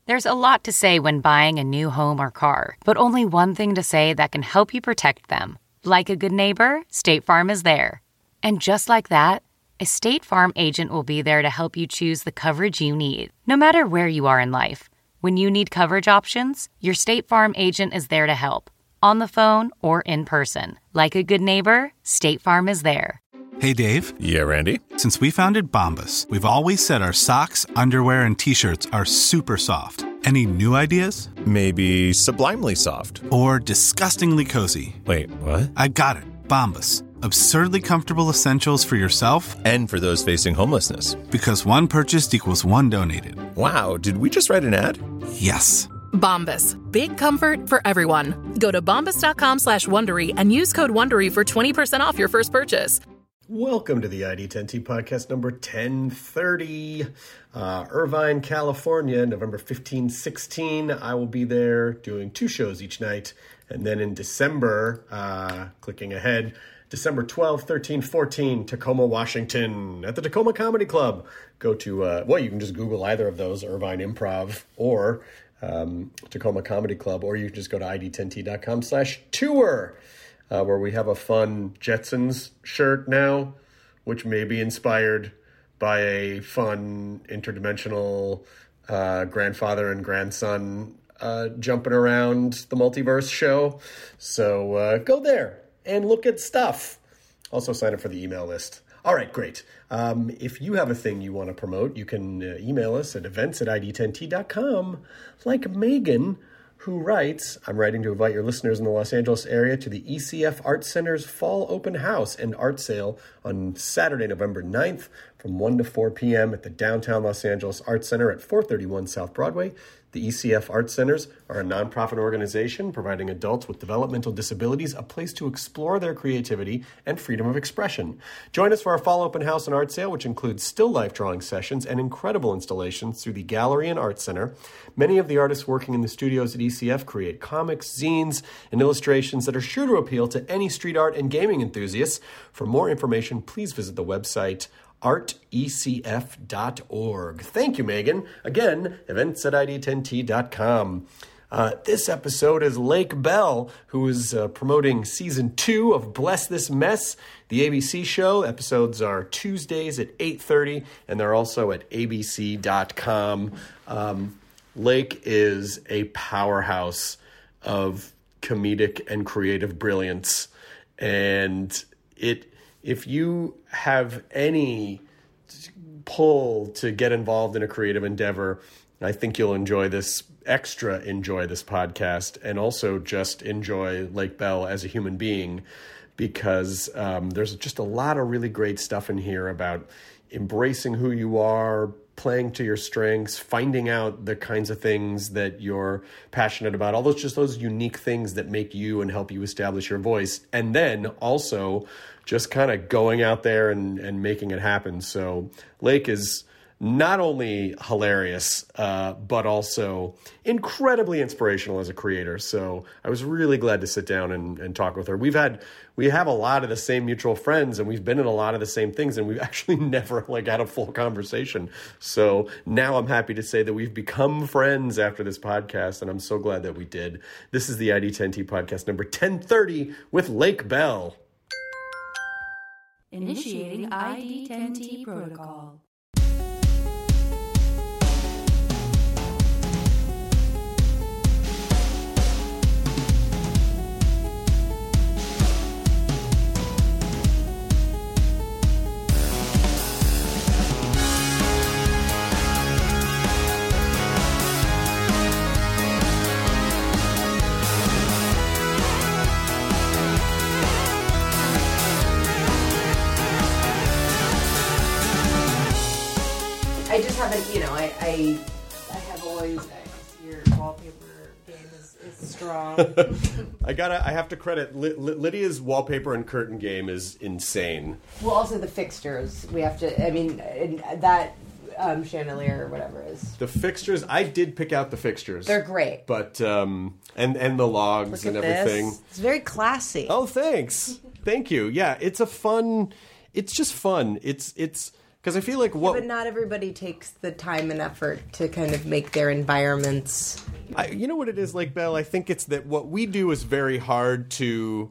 There's a lot to say when buying a new home or car, but only one thing to say that can help you protect them. Like a good neighbor, State Farm is there. And just like that, a State Farm agent will be there to help you choose the coverage you need, no matter where you are in life. When you need coverage options, your State Farm agent is there to help, on the phone or in person. Like a good neighbor, State Farm is there. Hey, Dave. Yeah, Randy. Since we founded Bombas, we've always said our socks, underwear, and T-shirts are super soft. Any new ideas? Maybe sublimely soft. Or disgustingly cozy. Wait, what? I got it. Bombas. Absurdly comfortable essentials for yourself and for those facing homelessness. Because one purchased equals one donated. Wow, did we just write an ad? Yes. Bombas. Big comfort for everyone. Go to bombas.com/Wondery and use code Wondery for 20% off your first purchase. Welcome to the ID10T podcast number 1030. Irvine, California, November 15, 16. I will be there doing 2 shows each night. And then in December, clicking ahead, December 12, 13, 14, Tacoma, Washington, at the Tacoma Comedy Club. Go to, you can just Google either of those, Irvine Improv or Tacoma Comedy Club, or you can just go to id10t.com/tour. Where we have a fun Jetsons shirt now, which may be inspired by a fun interdimensional grandfather and grandson jumping around the multiverse show. So go there and look at stuff. Also sign up for the email list. All right, great. If you have a thing you want to promote, you can email us at events@id10t.com, like Megan, who writes, I'm writing to invite your listeners in the Los Angeles area to the ECF Art Center's Fall Open House and Art Sale on Saturday, November 9th from 1 to 4 p.m. at the Downtown Los Angeles Art Center at 431 South Broadway. The ECF Art Centers are a nonprofit organization providing adults with developmental disabilities a place to explore their creativity and freedom of expression. Join us for our Fall Open House and Art Sale, which includes still life drawing sessions and incredible installations through the Gallery and Art Center. Many of the artists working in the studios at ECF create comics, zines, and illustrations that are sure to appeal to any street art and gaming enthusiasts. For more information, please visit the website artecf.org. Thank you, Megan. Again, events@id10t.com. This episode is Lake Bell, who is promoting Season 2 of Bless This Mess, the ABC show. Episodes are Tuesdays at 8:30, and they're also at abc.com. Lake is a powerhouse of comedic and creative brilliance, and if you have any pull to get involved in a creative endeavor, I think you'll enjoy this podcast, and also just enjoy Lake Bell as a human being, because there's just a lot of really great stuff in here about embracing who you are, playing to your strengths, finding out the kinds of things that you're passionate about, all those unique things that make you and help you establish your voice, and then also just kind of going out there and making it happen. So Lake is not only hilarious, but also incredibly inspirational as a creator. So I was really glad to sit down and talk with her. We have a lot of the same mutual friends, and we've been in a lot of the same things, and we've actually never had a full conversation. So now I'm happy to say that we've become friends after this podcast, and I'm so glad that we did. This is the ID10T podcast number 1030 with Lake Bell. Initiating ID10T protocol. I just haven't, I have always, your wallpaper game is strong. I have to credit, Lydia's wallpaper and curtain game is insane. Well, also the fixtures, we have to, that chandelier or whatever is. The fixtures, I did pick out the fixtures. They're great. But, and the logs and everything. This. It's very classy. Oh, thanks. Thank you. Yeah, it's just fun. It's Because I feel like what... But not everybody takes the time and effort to kind of make their environments... you know what it is, like, Belle? I think it's that what we do is very hard to...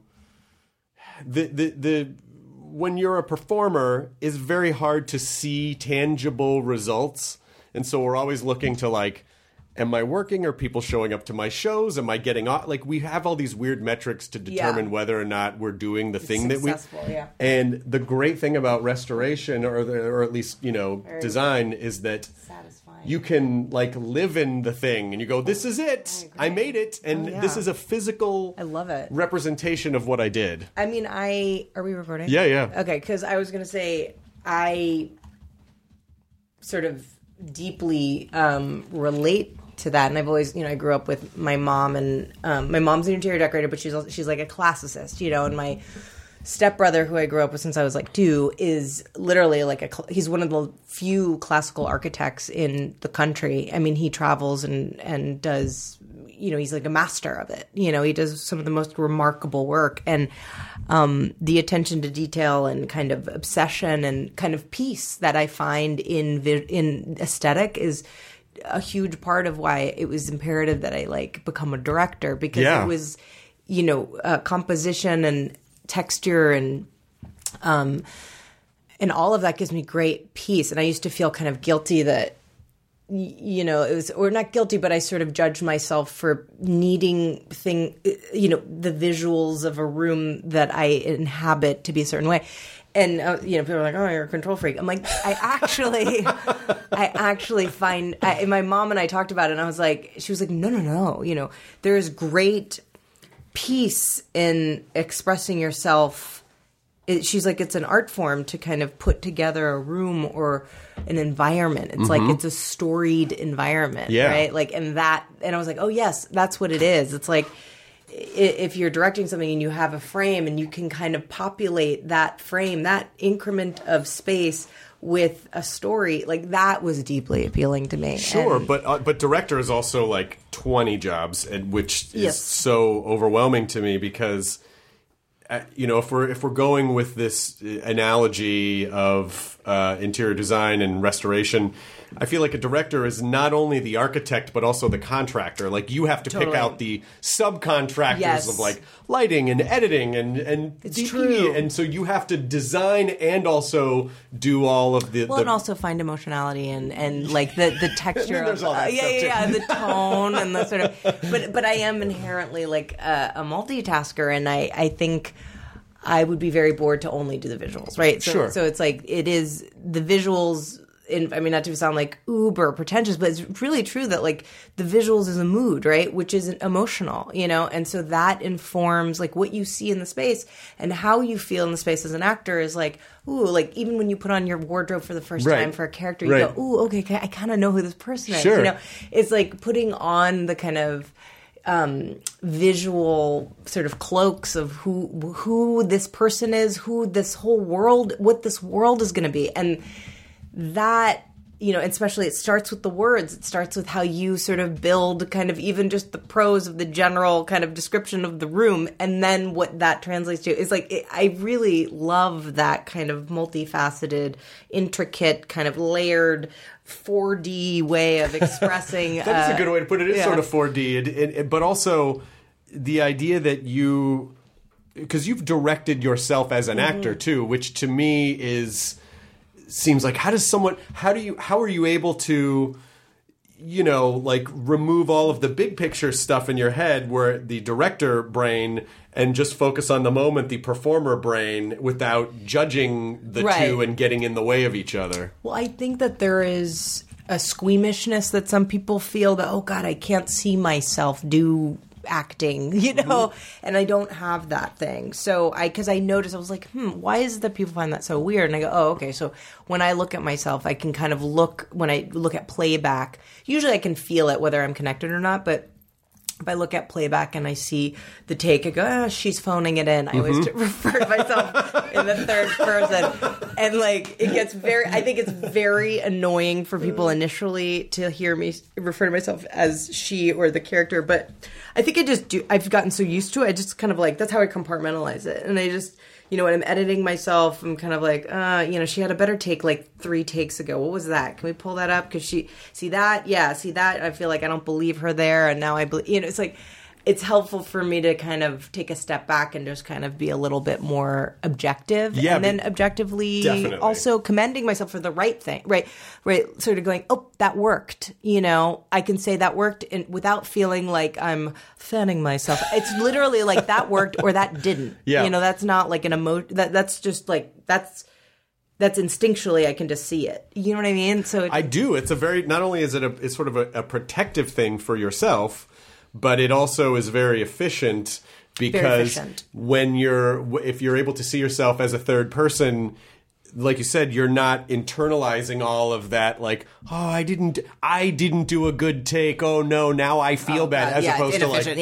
When you're a performer, it's very hard to see tangible results. And so we're always looking to, like, am I working? Are people showing up to my shows? Am I getting off? Like, we have all these weird metrics to determine whether or not we're doing the thing that we... Yeah. And the great thing about restoration, or at least, design, is that you can, like, live in the thing. And you go, this is it. I made it. And this is a physical... I love it. ...representation of what I did. I mean, Are we recording? Yeah. Okay, because I was going to say, I sort of deeply relate to that, and I've always, I grew up with my mom, and my mom's an interior decorator, but she's like a classicist, and my stepbrother, who I grew up with since I was like 2, is literally like he's one of the few classical architects in the country. I mean, he travels and does, he's like a master of it. He does some of the most remarkable work, and the attention to detail and kind of obsession and kind of peace that I find in aesthetic is a huge part of why it was imperative that I like become a director, because it was, composition and texture and all of that gives me great peace. And I used to feel kind of guilty that, it was, or not guilty, but I sort of judged myself for needing the visuals of a room that I inhabit to be a certain way. And, people are like, oh, you're a control freak. I'm like, I actually find, my mom and I talked about it, and I was like, she was like, no. There's great peace in expressing yourself. She's like, it's an art form to kind of put together a room or an environment. It's like, it's a storied environment, right? Like, and I was like, oh yes, that's what it is. It's like, if you're directing something and you have a frame and you can kind of populate that frame, that increment of space with a story, like that was deeply appealing to me. Sure, but director is also like 20 jobs, which is so overwhelming to me because, if we're going with this analogy of interior design and restoration, I feel like a director is not only the architect, but also the contractor. Like, you have to pick out the subcontractors of, like, lighting and editing and it's DP. True. And so you have to design and also do all of the... and also find emotionality and like, the texture of... all that stuff too. The tone and the sort of... But I am inherently, like, a multitasker, and I think... I would be very bored to only do the visuals, right? So it's like, it is the visuals... not to sound like uber pretentious, but it's really true that like the visuals is a mood, right? Which is emotional, and so that informs like what you see in the space, and how you feel in the space as an actor is like, ooh, like even when you put on your wardrobe for the first time for a character, you go, ooh, okay, I kind of know who this person is. Sure. It's like putting on the kind of visual sort of cloaks of who this person is, who this whole world, what this world is going to be. And that, especially it starts with the words. It starts with how you sort of build kind of even just the prose of the general kind of description of the room. And then what that translates to is like, I really love that kind of multifaceted, intricate, kind of layered 4D way of expressing. That's a good way to put it. It's sort of 4D. But also the idea that because you've directed yourself as an actor too, which to me seems like, how are you able to, like remove all of the big picture stuff in your head where the director brain and just focus on the moment, the performer brain, without judging the two and getting in the way of each other? Well, I think that there is a squeamishness that some people feel that, oh God, I can't see myself do acting, and I don't have that thing. So because I noticed, I was like, why is it that people find that so weird? And I go, oh, okay. So when I look at myself, I can kind of when I look at playback, usually I can feel it whether I'm connected or not, but if I look at playback and I see the take, I go, oh, she's phoning it in. I always refer to myself in the third person. And like, I think it's very annoying for people initially to hear me refer to myself as she or the character. But I think I've gotten so used to it. I just kind of like, that's how I compartmentalize it. And I just, you know, when I'm editing myself, I'm kind of like, you know, she had a better take like 3 takes ago. What was that? Can we pull that up? Because see that? I feel like I don't believe her there. And now I believe, you know, it's like, it's helpful for me to kind of take a step back and just kind of be a little bit more objective. Yeah, and then objectively definitely. also commending myself for the right thing. Right. Sort of going, oh, that worked. You know, I can say that worked without feeling like I'm fanning myself. It's literally like that worked or that didn't. Yeah. You know, that's not like an emotion. That's just like, that's instinctually, I can just see it. You know what I mean? So I do. It's not only is it's sort of a protective thing for yourself, but it also is very efficient because if you're able to see yourself as a third person, like you said, you're not internalizing all of that. Like, oh, I didn't do a good take. Oh no, now I feel bad. As opposed to like,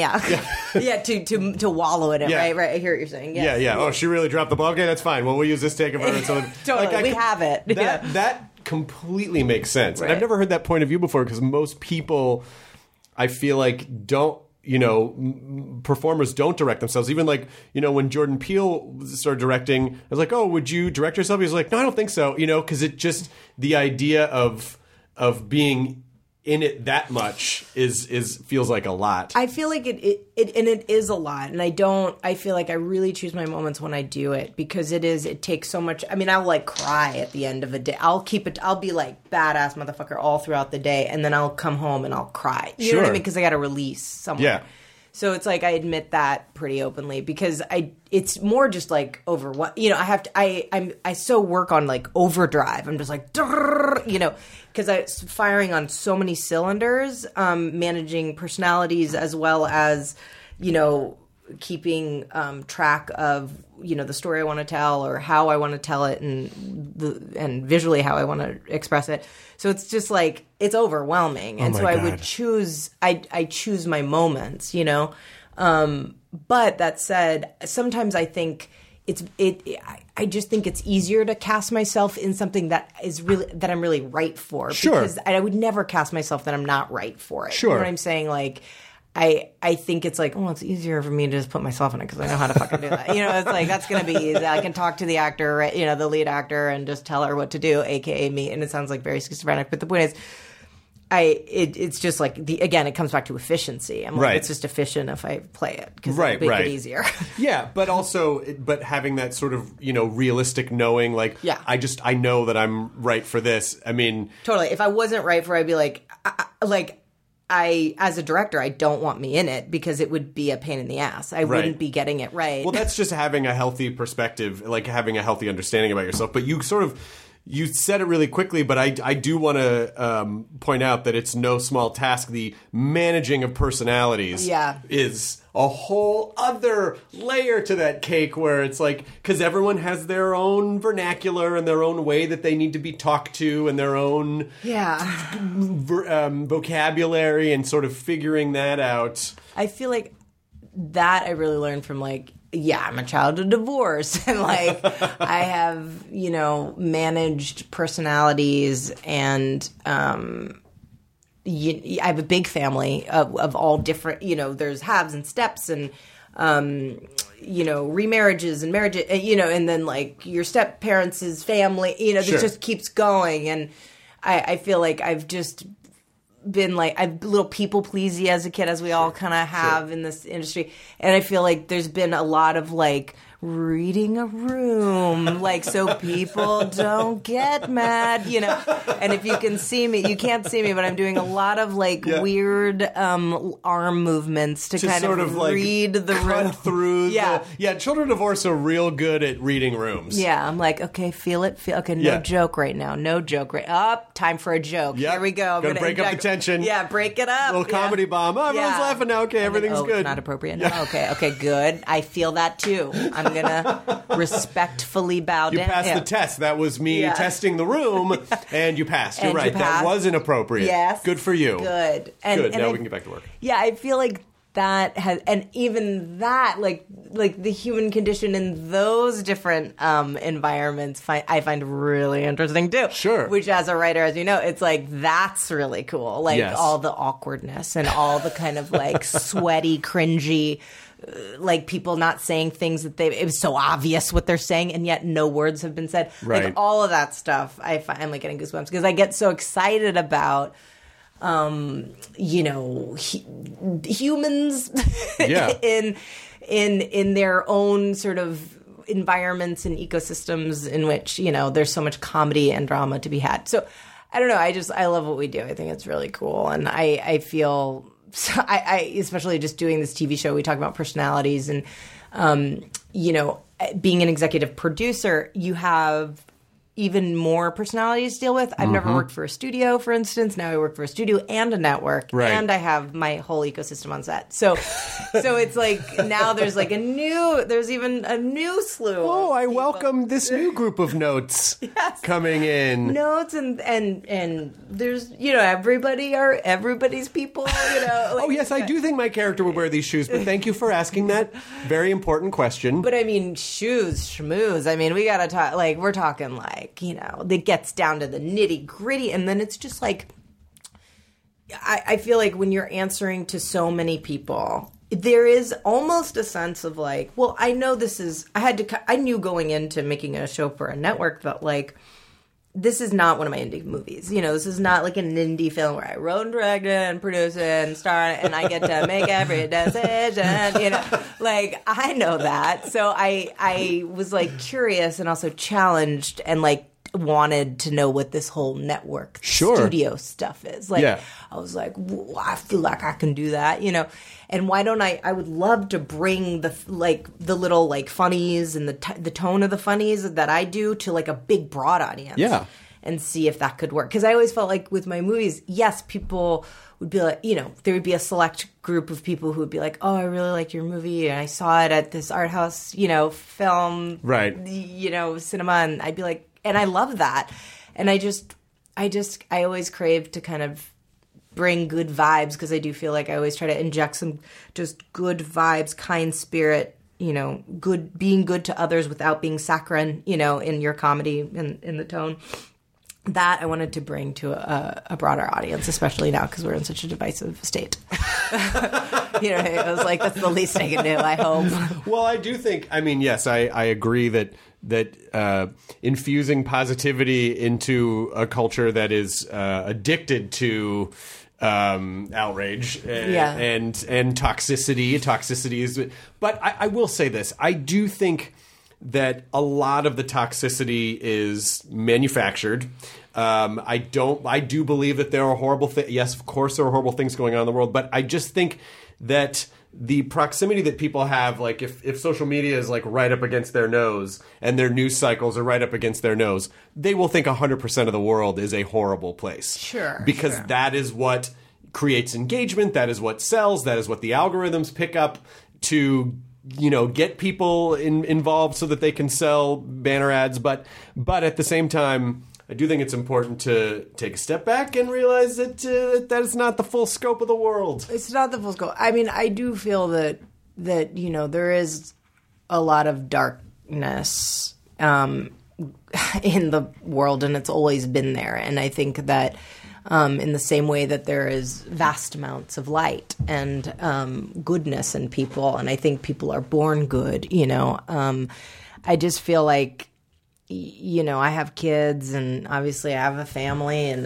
to wallow in it. Yeah. Right. I hear what you're saying. Yes. Yeah. Oh, she really dropped the ball. Okay, that's fine. Well, we'll use this take of her. And so totally, we have it. That completely makes sense. Right. And I've never heard that point of view before because most people, I feel like, don't, you know, performers don't direct themselves. Even like, you know, when Jordan Peele started directing, I was like, oh, would you direct yourself? He was like, no, I don't think so. You know, because it just, the idea of being in it that much feels like a lot. I feel like it is a lot. And I feel like I really choose my moments when I do it because it takes so much. I mean, I'll like cry at the end of a day. I'll be like badass motherfucker all throughout the day. And then I'll come home and I'll cry. You know what I mean? Because I got to release somewhere. Yeah. So it's like I admit that pretty openly because it's more just like over what, you know, I so work on like overdrive. I'm just like, you know, because I'm firing on so many cylinders, managing personalities as well as, you know, keeping track of, you know, the story I want to tell or how I want to tell it and visually how I want to express it. So it's just like, it's overwhelming. And so I would choose, I choose my moments, you know? But that said, sometimes I think I just think it's easier to cast myself in something that I'm really right for. Sure. Because I would never cast myself that I'm not right for it. Sure. You know what I'm saying? Like, I think it's like, oh, it's easier for me to just put myself in it because I know how to fucking do that. You know, it's like, that's going to be easy. I can talk to the actor, you know, the lead actor, and just tell her what to do, aka me. And it sounds like very schizophrenic. But the point is, it's just like, again, it comes back to efficiency. I'm like, right. It's just efficient if I play it because right, it'll make it easier. Yeah, but also, having that sort of, you know, realistic knowing, like, yeah. I know that I'm right for this. I mean, totally. If I wasn't right for it, I'd be like, as a director, I don't want me in it because it would be a pain in the ass. I wouldn't be getting it right. Well, that's just having a healthy perspective, like having a healthy understanding about yourself. But you said it really quickly, but I do want to point out that it's no small task. The managing of personalities is a whole other layer to that cake where it's like, because everyone has their own vernacular and their own way that they need to be talked to and their own vocabulary and sort of figuring that out. I feel like that I really learned from like, I'm a child of divorce and like I have, you know, managed personalities and I have a big family of all different, you know, there's halves and steps and, you know, remarriages and marriages, you know, and then like your step parents' family, you know, it just keeps going. And I feel like I've just been like, I've a little people pleasy as a kid, as we all kind of have in this industry. And I feel like there's been a lot of like reading a room, like, so people don't get mad, you know. And if you can see me, you can't see me, but I'm doing a lot of like weird arm movements to kind sort of like read the room through. Children of divorce are real good at reading rooms. Yeah, I'm like, okay, feel it. Okay, no joke right now. No joke right up. Time for a joke. Yep. Here we go. Gonna break up the tension. Yeah, break it up. Little comedy bomb. Oh, everyone's laughing now. Okay, everything's good. Not appropriate. No? Okay, good. I feel that too. I'm gonna respectfully bow down. You passed the test. That was me testing the room, and you passed. You're right. That was inappropriate. Yes. Good for you. Good. Good. Now we can get back to work. Yeah, I feel like that has, and even that, like the human condition in those different environments, I find really interesting too. Sure. Which, as a writer, as you know, it's like that's really cool. Like Yes. all the awkwardness and all the kind of like sweaty, cringy, like people not saying things that it was so obvious what they're saying, and yet no words have been said. Right. Like all of that stuff, I'm like getting goosebumps because I get so excited about. Humans Yeah. in their own sort of environments and ecosystems in which, there's so much comedy and drama to be had. So I don't know. I love what we do. I think it's really cool. And I feel, I especially just doing this TV show, we talk about personalities and, being an executive producer, you have even more personalities to deal with. I've never worked for a studio, for instance. Now I work for a studio and a network, right. and I have my whole ecosystem on set. So it's like now there's even a new slew. Oh, I welcome this new group of notes coming in. Notes and there's everybody's people. Oh yes, I do think my character would wear these shoes, but thank you for asking that very important question. But I mean, shoes, schmooze. I mean, we gotta talk. Like we're talking like. That gets down to the nitty gritty. And then it's just like, I feel like when you're answering to so many people, there is almost a sense of like, well, I know I knew going into making a show for a network that like, this is not one of my indie movies. This is not like an indie film where I wrote and directed and produced it and starred and I get to make every decision, like I know that. So I was like curious and also challenged and like wanted to know what this whole network studio stuff is. Like I was like, I feel like I can do that, And why don't I would love to bring the little like funnies and the tone of the funnies that I do to like a big broad audience. Yeah. And see if that could work. Because I always felt like with my movies, yes, people would be like, there would be a select group of people who would be like, oh, I really like your movie and I saw it at this art house, film, right. Cinema. And I'd be like, and I love that. And I always crave to kind of bring good vibes because I do feel like I always try to inject some just good vibes, kind spirit, being good to others without being saccharine, in your comedy and in the tone. That I wanted to bring to a broader audience, especially now because we're in such a divisive state. I was like, that's the least I can do, I hope. Well, I do think, yes, I agree that infusing positivity into a culture that is addicted to outrage and toxicity is. But I will say this: I do think that a lot of the toxicity is manufactured. I do believe that there are horrible things. Yes, of course, there are horrible things going on in the world, but I just think that the proximity that people have, like if social media is like right up against their nose and their news cycles are right up against their nose, they will think 100% of the world is a horrible place. Sure. Because that is what creates engagement. That is what sells. That is what the algorithms pick up to, get people involved so that they can sell banner ads. But at the same time, I do think it's important to take a step back and realize that that is not the full scope of the world. It's not the full scope. I do feel that there is a lot of darkness in the world, and it's always been there. And I think that in the same way that there is vast amounts of light and goodness in people, and I think people are born good. I just feel like. I have kids and obviously I have a family and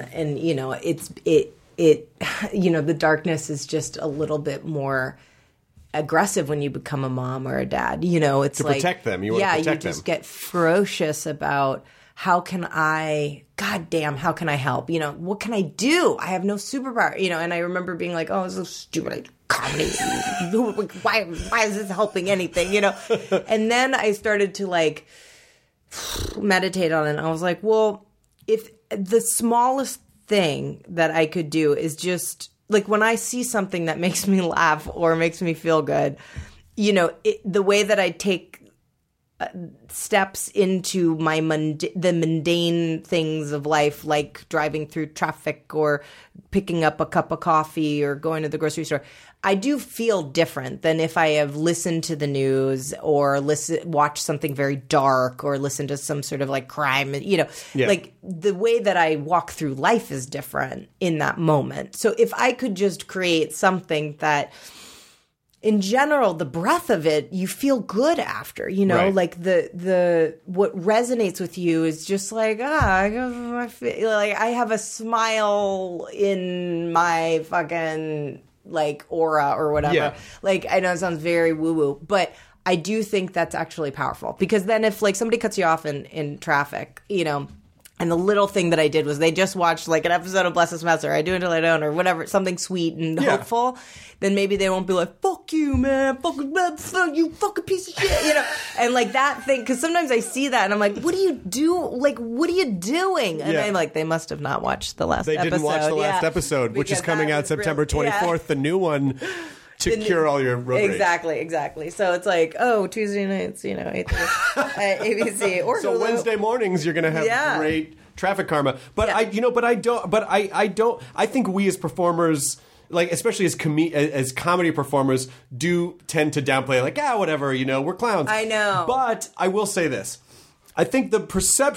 the darkness is just a little bit more aggressive when you become a mom or a dad. It's to like protect them. You want to protect them. You just get ferocious about how can I help? What can I do? I have no superpower. And I remember being like, oh, it's so stupid. Comedy. Why is this helping anything? And then I started to like meditate on it. And I was like, well, if the smallest thing that I could do is just like when I see something that makes me laugh or makes me feel good, the way that I take steps into my the mundane things of life, like driving through traffic or picking up a cup of coffee or going to the grocery store, I do feel different than if I have listened to the news or watched something very dark or listened to some sort of like crime, like the way that I walk through life is different in that moment. So if I could just create something that, in general, the breath of it, you feel good after, Right. like the what resonates with you is just like, I feel like I have a smile in my fucking like aura or whatever. Yeah. Like, I know it sounds very woo woo, but I do think that's actually powerful, because then if like somebody cuts you off in traffic, and the little thing that I did was they just watched like an episode of Bless This Mess, or I Do Until I Don't, or whatever, something sweet and hopeful, then maybe they won't be like, fuck you, man, fuck you fucking piece of shit, and like that thing, because sometimes I see that and I'm like, what do you do? Like, what are you doing? And I'm like, they must have not watched the last episode. They didn't watch the last episode, which is coming out September 24th, the new one. To cure all your road rage. Exactly. So it's like, Tuesday nights, 8:30 at ABC or so Hulu. Wednesday mornings you're going to have great traffic karma. But I think we as performers, like especially as comedy performers, do tend to downplay, like, whatever, we're clowns. I know. But I will say this. I think the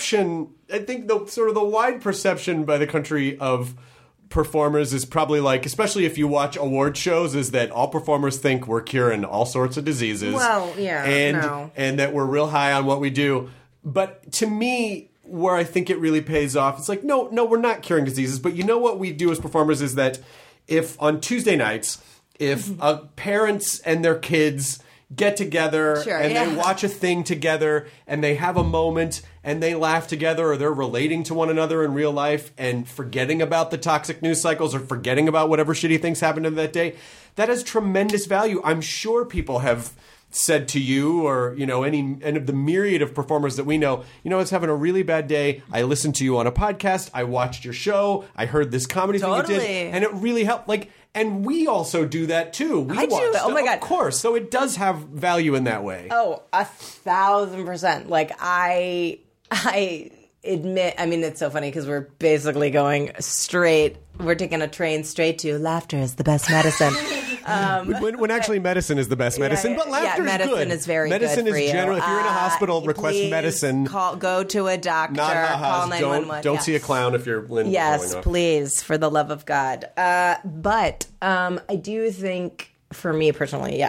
wide perception by the country of performers is probably like, especially if you watch award shows, is that all performers think we're curing all sorts of diseases. Well, and that we're real high on what we do. But to me, where I think it really pays off, it's like, no, we're not curing diseases. But what we do as performers is that if on Tuesday nights, if parents and their kids get together they watch a thing together and they have a moment and they laugh together, or they're relating to one another in real life and forgetting about the toxic news cycles or forgetting about whatever shitty things happened in that day, that has tremendous value. I'm sure people have said to you, or any of the myriad of performers that we know, I was having a really bad day, I listened to you on a podcast, I watched your show, I heard this comedy thing you did, and it really helped. Like, and we also do that too. I do. Oh my God. Of course. So it does have value in that way. Oh, 1,000%. Like, I admit, I mean, it's so funny because we're basically going straight, we're taking a train straight to laughter is the best medicine. When actually medicine is the best medicine, but laughter is good. Medicine is very medicine good for is general. you. If you're in a hospital, request medicine. Go to a doctor. Not call 911. Don't see a clown if you're Lynn. Yes, please, for the love of God. But I do think, for me personally,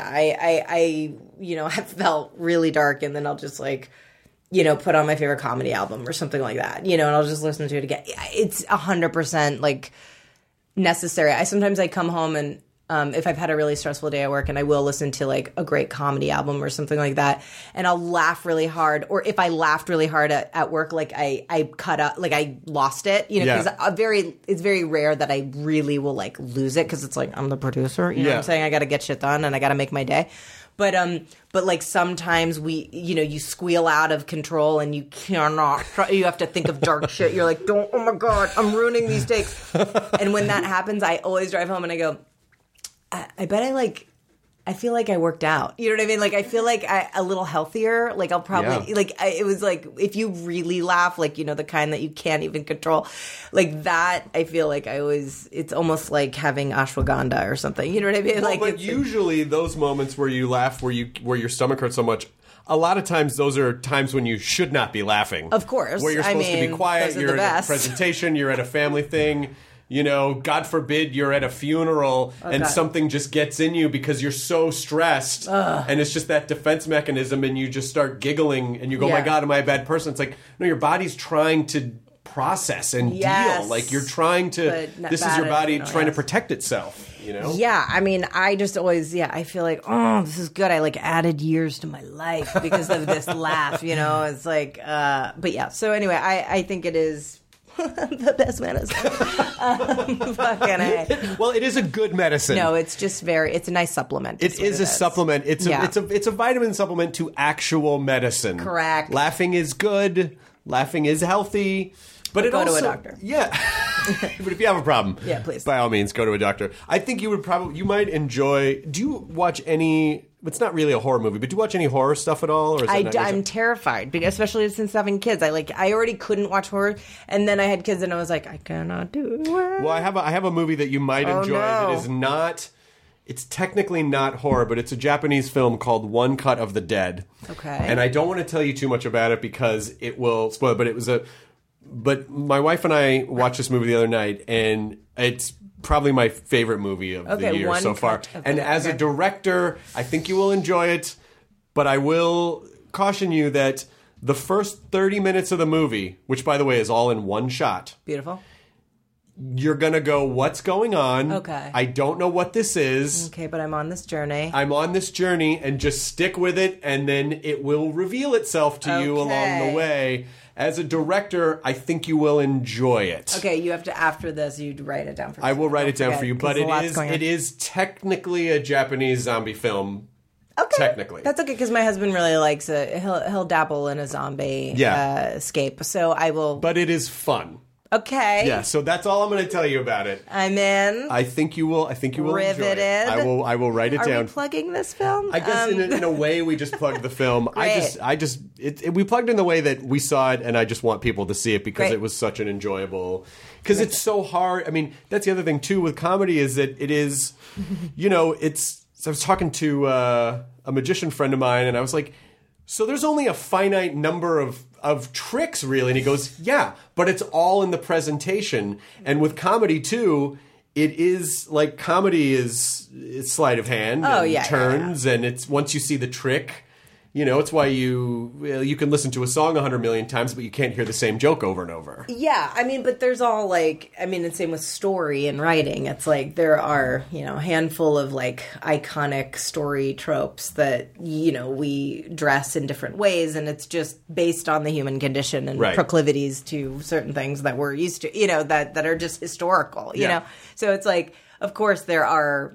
I have felt really dark, and then I'll just like, put on my favorite comedy album or something like that, and I'll just listen to it again. It's 100% like necessary. Sometimes I come home and if I've had a really stressful day at work, and I will listen to like a great comedy album or something like that, and I'll laugh really hard. Or if I laughed really hard at work, like I cut up, like I lost it, because it's very rare that I really will like lose it, because it's like, I'm the producer, you know what I'm saying? I got to get shit done and I got to make my day. But like sometimes you squeal out of control and you cannot, you have to think of dark shit. You're like, oh my God, I'm ruining these takes. And when that happens, I always drive home and I go, I bet I feel like I worked out. You know what I mean? Like, I feel like a little healthier. Like, I'll probably, it was like, if you really laugh, like, the kind that you can't even control, like that, I feel like it's almost like having ashwagandha or something. You know what I mean? Well, like, but usually those moments where you laugh, where your stomach hurts so much, a lot of times those are times when you should not be laughing. Of course. Where you're supposed to be quiet, you're at a presentation, you're at a family thing. God forbid you're at a funeral and something just gets in you because you're so stressed. And it's just that defense mechanism, and you just start giggling and you go, my God, am I a bad person? It's like, no, your body's trying to process and deal. Like, you're trying to, this is your body trying to protect itself, Yeah, I mean, I just always, I feel like, this is good. I like added years to my life because of this laugh, It's like, but yeah. So anyway, I think it is the best medicine. Fucking A. Well, it is a good medicine. No, it's just it's a nice supplement. It is a supplement. It's a vitamin supplement to actual medicine. Correct. Laughing is good. Laughing is healthy. But it go also, to a doctor. Yeah. But if you have a problem, please. By all means, go to a doctor. I think you might enjoy. Do you watch any it's not really a horror movie, but do you watch any horror stuff at all? Or is that not your I'm terrified, because especially since having kids. I already couldn't watch horror, and then I had kids, and I was like, I cannot do it. Well, I have a movie that you might enjoy that is not. It's technically not horror, but it's a Japanese film called One Cut of the Dead. Okay. And I don't want to tell you too much about it because it will spoil it, but my wife and I watched this movie the other night, and it's probably my favorite movie of the year so far. And as a director, I think you will enjoy it, but I will caution you that the first 30 minutes of the movie, which by the way is all in one shot. Beautiful. You're going to go, what's going on? Okay. I don't know what this is. Okay, but I'm on this journey. I'm on this journey, and just stick with it, and then it will reveal itself to you along the way. As a director, I think you will enjoy it. Okay, you have to, after this, you'd write it down for me. I will write it down for you, but it is technically a Japanese zombie film. Okay. Technically. That's okay, because my husband really likes it. He'll dabble in a zombie escape, so I will... But it is fun. Okay. Yeah, so that's all I'm going to tell you about it. I'm in. I think you will Riveted. enjoy it. I will write it down. Are we plugging this film? I guess in a way we just plugged the film. We plugged in the way that we saw it, and I just want people to see it because it was such an enjoyable... Because it's so hard. I mean, that's the other thing, too, with comedy is that it is, it's... So I was talking to a magician friend of mine, and I was like, so there's only a finite number of tricks, really? And he goes, yeah, but it's all in the presentation. And with comedy, too, it is like comedy is sleight of hand and turns, and it's once you see the trick, it's why you can listen to a song 100 million times, but you can't hear the same joke over and over. Yeah, I mean, but there's all the same with story and writing. It's like there are, a handful of iconic story tropes that, we dress in different ways, and it's just based on the human condition and proclivities to certain things that we're used to, that are just historical, you know? So it's like, of course, there are...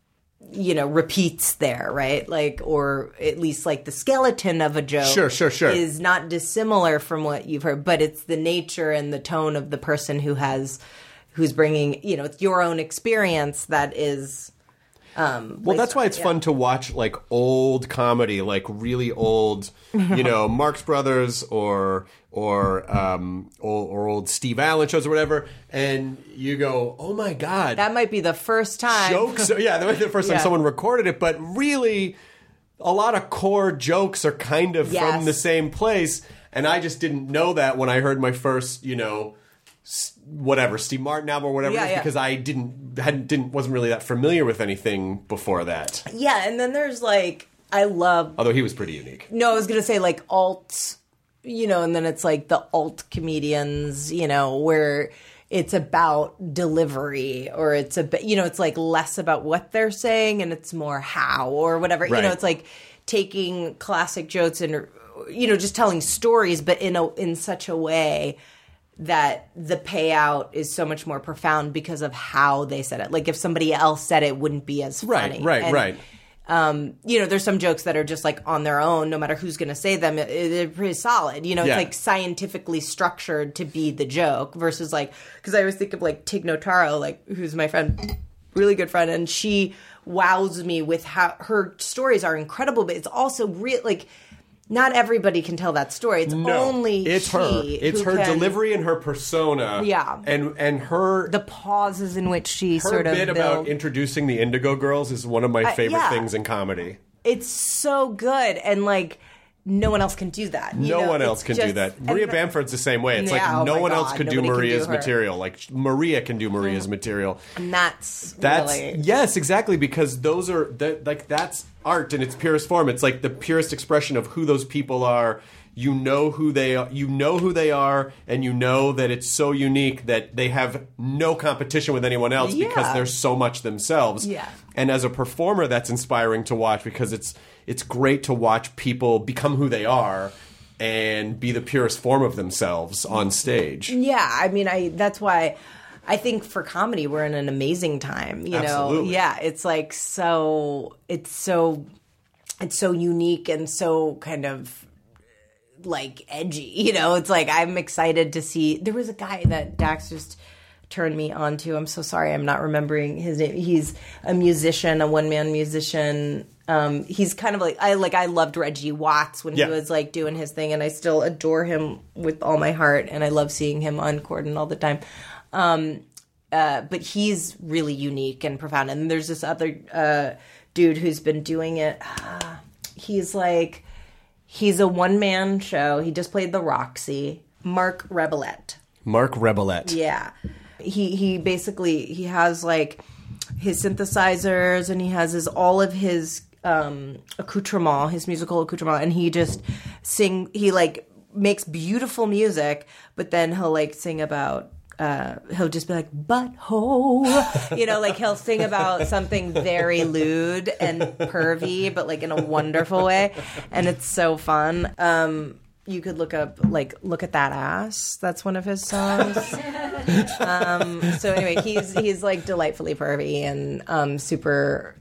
repeats there, right? Or at least the skeleton of a joke sure. is not dissimilar from what you've heard, but it's the nature and the tone of the person who's bringing, it's your own experience that is... that's why it's fun to watch old comedy, really old, Marx Brothers or old Steve Allen shows or whatever, and you go, oh my God, that might be the first time jokes. Yeah, that might be the first time someone recorded it, but really, a lot of core jokes are kind of from the same place, and I just didn't know that when I heard my first, Steve Martin album or whatever it is, because I wasn't really that familiar with anything before that. Yeah, and then there's I love... Although he was pretty unique. No, I was going to say alt, and then it's the alt comedians, where it's about delivery, or it's it's less about what they're saying and it's more how or whatever. Right. It's taking classic jokes and, just telling stories, but in such a way that the payout is so much more profound because of how they said it. If somebody else said it, wouldn't be as funny. Right. There's some jokes that are just on their own, no matter who's going to say them, they're pretty solid. It's scientifically structured to be the joke versus because I always think of Tig Notaro, who's my friend, really good friend, and she wows me with how her stories are incredible, but it's also real, not everybody can tell that story. It's only it's her. It's her delivery and her persona. Yeah, and her the pauses in which she sort of bit about introducing the Indigo Girls is one of my favorite things in comedy. It's so good, and no one else can do that. No one else can do that. Maria Bamford's the same way. It's no one else could do Maria's material. Maria can do Maria's material. And that's really... Yes, exactly, because those are that's art in its purest form. It's the purest expression of who those people are. You know who they are. You know who they are, and you know that it's so unique that they have no competition with anyone else because they're so much themselves. Yeah. And as a performer, that's inspiring to watch because it's great to watch people become who they are and be the purest form of themselves on stage. Yeah, I mean, that's why I think for comedy we're in an amazing time. Absolutely. Yeah, it's so unique and so kind of edgy. It's I'm excited to see. There was a guy that Dax just turned me on to. I'm so sorry, I'm not remembering his name. He's a musician, a one-man musician. He's kind of like I loved Reggie Watts when he was like doing his thing, and I still adore him with all my heart, and I love seeing him on Corden all the time. But he's really unique and profound. And there's this other dude who's been doing it. He's a one-man show. He just played the Roxy. Mark Rebellette. Mark Rebellette. Yeah. He basically, he has like his synthesizers, and he has all of his accoutrement, his musical accoutrement, and he just he like makes beautiful music, but then he'll like sing about he'll just be like, butthole, you know, like he'll sing about something very lewd and pervy, but like in a wonderful way. And it's so fun. You could look up, like, Look at That Ass. That's one of his songs. So anyway, he's like delightfully pervy and super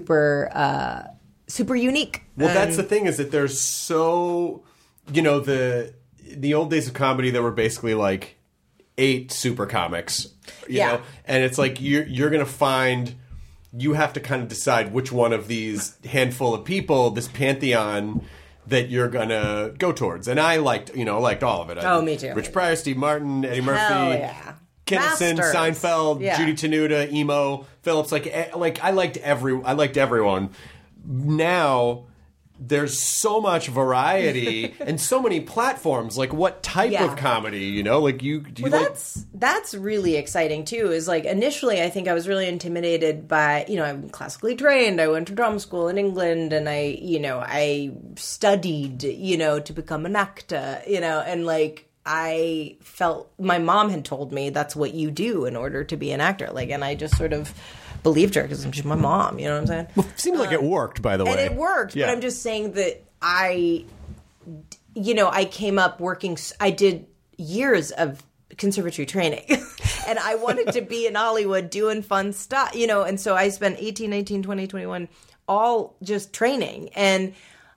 unique. Well, that's the thing, is that there's so, you know, the old days of comedy, there were basically like 8 super comics, you know, and it's like you're gonna find, you have to kind of decide which one of these handful of people, this pantheon, that you're gonna go towards. And I liked all of it. Me too. Rich Pryor, Steve Martin, Eddie Murphy, Kinnison, Seinfeld, Judy Tenuta, Emo, Phillips. Like I liked everyone. Now there's so much variety and so many platforms. Like, what type of comedy, you know? Like, that's really exciting too. Is like, initially, I think I was really intimidated by, you know, I'm classically trained. I went to drama school in England, and I studied, you know, to become an actor, you know, and like, I felt my mom had told me that's what you do in order to be an actor. Like, and I just sort of believed her because she's my mom, you know what I'm saying? Well, it seems like it worked, by the way. And it worked, but I'm just saying that I came up working, I did years of conservatory training, and I wanted to be in Hollywood doing fun stuff, you know, and so I spent 18, 19, 20, 21 all just training, and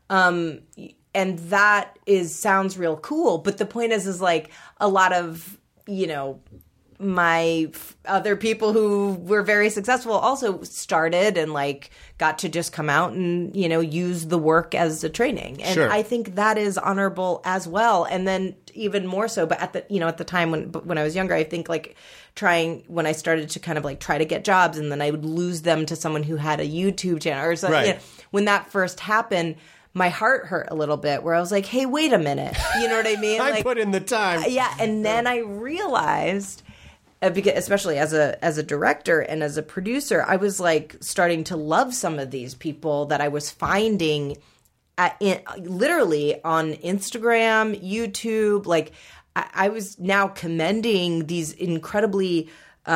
that sounds real cool, but the point is like a lot of, you know, my other people who were very successful also started and like got to just come out and, you know, use the work as a training. And I think that is honorable as well. And then even more so, but at the time when I was younger, I think like when I started to kind of like try to get jobs, and then I would lose them to someone who had a YouTube channel or something. Right. You know, when that first happened, my heart hurt a little bit, where I was like, hey, wait a minute. You know what I mean? I put in the time. Yeah. And then I realized, because especially as a director and as a producer, I was like starting to love some of these people that I was finding literally on Instagram, YouTube. Like I was now commending these incredibly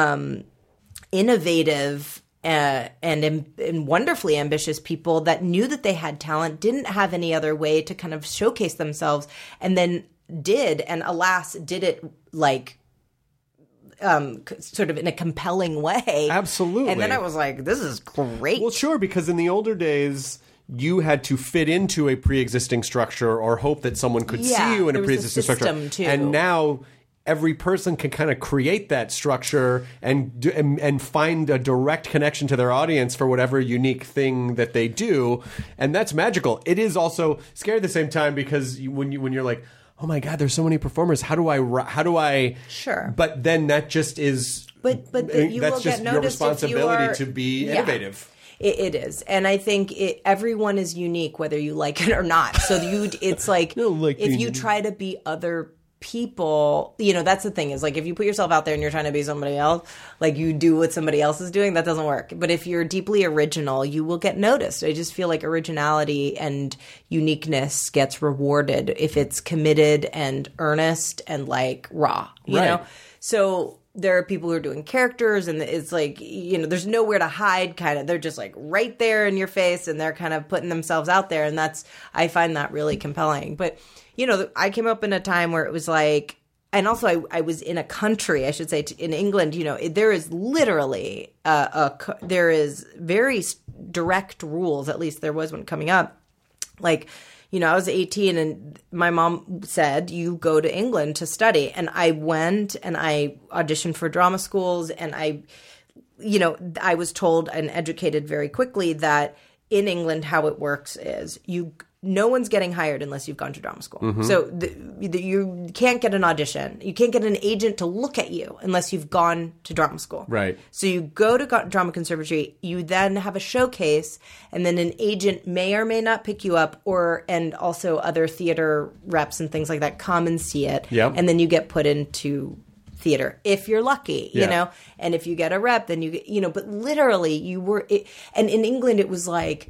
innovative and wonderfully ambitious people that knew that they had talent, didn't have any other way to kind of showcase themselves, and then did it like sort of in a compelling way. Absolutely. And then I was like, this is great. Well, sure, because in the older days, you had to fit into a pre-existing structure or hope that someone could see you in a pre-existing structure. Too. And now every person can kind of create that structure and find a direct connection to their audience for whatever unique thing that they do. And that's magical. It is also scary at the same time, because when you're like, oh my God, there's so many performers. How do I? Sure. But then that just is. But you that's will just get your noticed responsibility to be innovative. It is, and I think everyone is unique, whether you like it or not. So it's like if you try to be other people, you know, that's the thing, is like if you put yourself out there and you're trying to be somebody else, like you do what somebody else is doing, that doesn't work. But if you're deeply original, you will get noticed. I just feel like originality and uniqueness gets rewarded if it's committed and earnest and like raw, you know? So there are people who are doing characters, and it's like, you know, there's nowhere to hide, kind of. They're just like right there in your face, and they're kind of putting themselves out there. And I find that really compelling. But, you know, I came up in a time where it was like, and also I was in a country, I should say, in England, you know, there is literally, there is very direct rules, at least there was one coming up. Like, I was 18 and my mom said, you go to England to study. And I went and I auditioned for drama schools, and I was told and educated very quickly that in England, how it works is no one's getting hired unless you've gone to drama school. Mm-hmm. So you can't get an audition. You can't get an agent to look at you unless you've gone to drama school. Right. So you go to drama conservatory, you then have a showcase, and then an agent may or may not pick you up, and also other theater reps and things like that come and see it. Yep. And then you get put into theater if you're lucky, and if you get a rep, then but literally and in England it was like,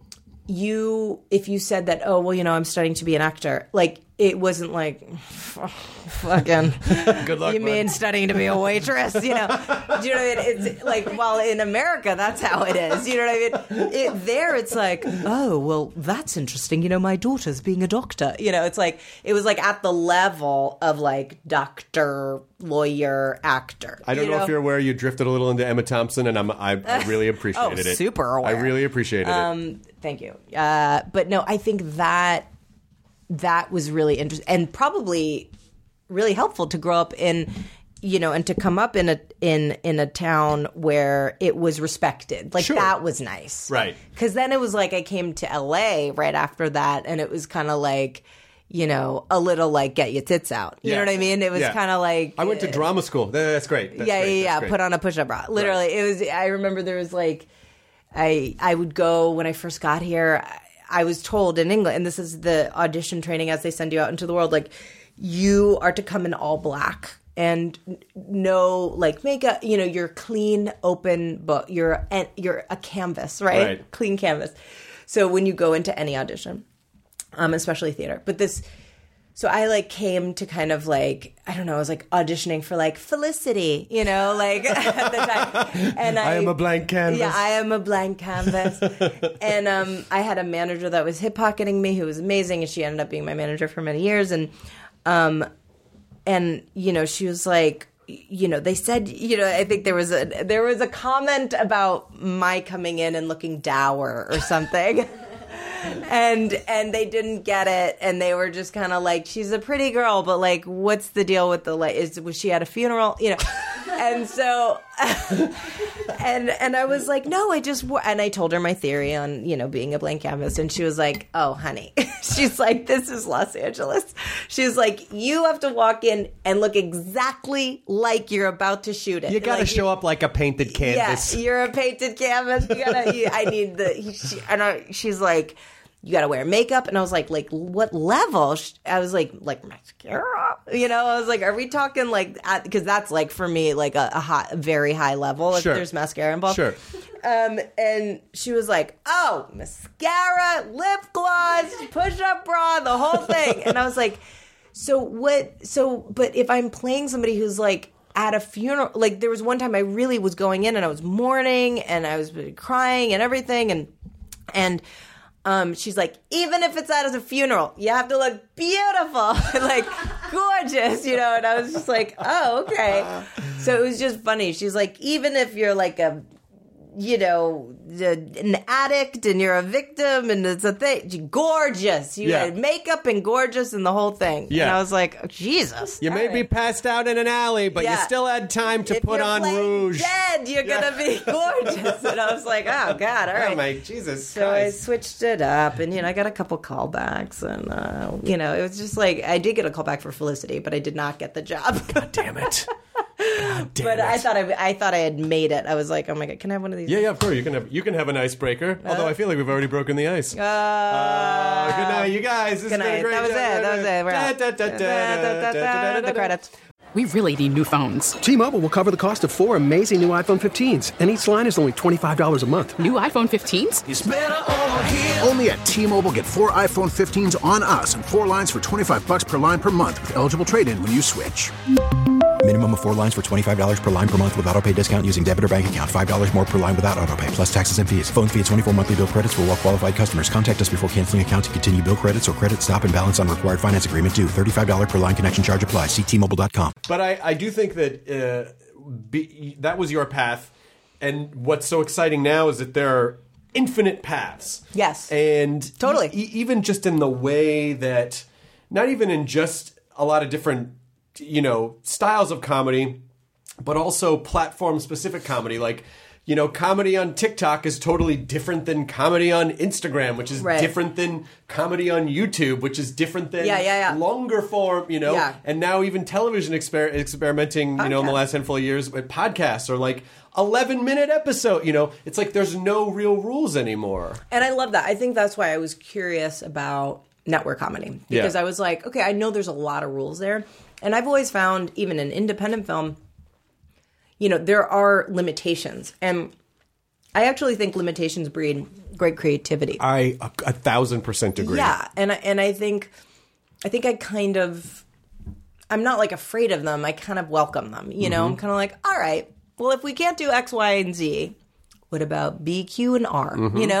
if you said that, oh, well, I'm studying to be an actor, like, it wasn't like, fucking, good luck, you mean studying to be a waitress, Do you know what I mean? It's like, well, in America, that's how it is, you know what I mean? There, it's like, oh, well, that's interesting, my daughter's being a doctor, it's like, it was like at the level of like doctor, lawyer, actor. I don't know if you're aware, you drifted a little into Emma Thompson, and I really appreciated it. Super aware. I really appreciated it. Thank you. But no, I think that was really interesting and probably really helpful to grow up in, and to come up in a town where it was respected. Like, sure. That was nice. Right. Because then it was like I came to LA right after that, and it was kind of like, a little like get your tits out. You know what I mean? It was kind of like, I went to drama school. That's great. That's great. Put on a push-up bra. Literally, It was. I remember there was like, I would go when I first got here. I was told in England, and this is the audition training as they send you out into the world, like, you are to come in all black and no like makeup. You're clean, open book. You're a canvas, right? Clean canvas. So when you go into any audition, especially theater, so I like came to kind of like, I don't know, I was like auditioning for like Felicity, like at the time. And I am a blank canvas. Yeah, I am a blank canvas. And I had a manager that was hip pocketing me, who was amazing, and she ended up being my manager for many years. And she was like, they said, I think there was a comment about my coming in and looking dour or something. And they didn't get it, and they were just kind of like, she's a pretty girl, but like, what's the deal with the was she at a funeral, and so and I was like, no, and I told her my theory on being a blank canvas, and she was like, oh honey, she's like, this is Los Angeles. She's like, you have to walk in and look exactly like you're about to shoot it. You gotta like, show up like a painted canvas. Yeah, you're a painted canvas. You gotta. I need she's like, you got to wear makeup. And I was like, what level? I was like mascara? I was like, are we talking like, because that's like, for me, like a very high level if there's mascara involved. Sure. And she was like, oh, mascara, lip gloss, push-up bra, the whole thing. And I was like, but if I'm playing somebody who's like, at a funeral, like there was one time I really was going in and I was mourning and I was crying and everything. And she's like, even if it's at a funeral, you have to look beautiful, like gorgeous, and I was just like, oh, okay. So it was just funny. She's like, even if you're like an addict and you're a victim and it's a thing, you're gorgeous. You had makeup and gorgeous and the whole thing. Yeah. And I was like, oh, Jesus. You may be passed out in an alley, but you still had time to put on rouge. Dead, you're going to be gorgeous. And I was like, oh, God, all right. Oh, my Jesus So Christ. I switched it up, and, I got a couple callbacks. And, it was just like, I did get a callback for Felicity, but I did not get the job. God damn it. But I thought I had made it. I was like, oh my God, can I have one of these? Yeah, of course. You can have an icebreaker. Although I feel like we've already broken the ice. Good night, you guys. This has been a great job. That was it. The credits. We really need new phones. T-Mobile will cover the cost of 4 amazing new iPhone 15s, and each line is only $25 a month. New iPhone 15s? It's better over here. Only at T-Mobile, get 4 iPhone 15s on us and 4 lines for $25 per line per month with eligible trade-in when you switch. Minimum of 4 lines for $25 per line per month with autopay discount using debit or bank account. $5 more per line without autopay, plus taxes and fees. Phone fee at 24 monthly bill credits for well-qualified customers. Contact us before canceling account to continue bill credits or credit stop and balance on required finance agreement due. $35 per line connection charge applies. See T-Mobile.com. But I do think that that was your path. And what's so exciting now is that there are infinite paths. Yes. And totally. Even just in the way that, not even in just a lot of different, styles of comedy, but also platform-specific comedy. Like, comedy on TikTok is totally different than comedy on Instagram, which is different than comedy on YouTube, which is different than longer form, And now even television experimenting, in the last handful of years with podcasts or like 11-minute episode, it's like there's no real rules anymore. And I love that. I think that's why I was curious about network comedy. Because I was like, okay, I know there's a lot of rules there. And I've always found, even in independent film, there are limitations. And I actually think limitations breed great creativity. I 1,000% agree. Yeah. And I think I kind of, I'm not like afraid of them. I kind of welcome them. I'm kind of like, all right, well, if we can't do X, Y, and Z, what about B, Q, and R?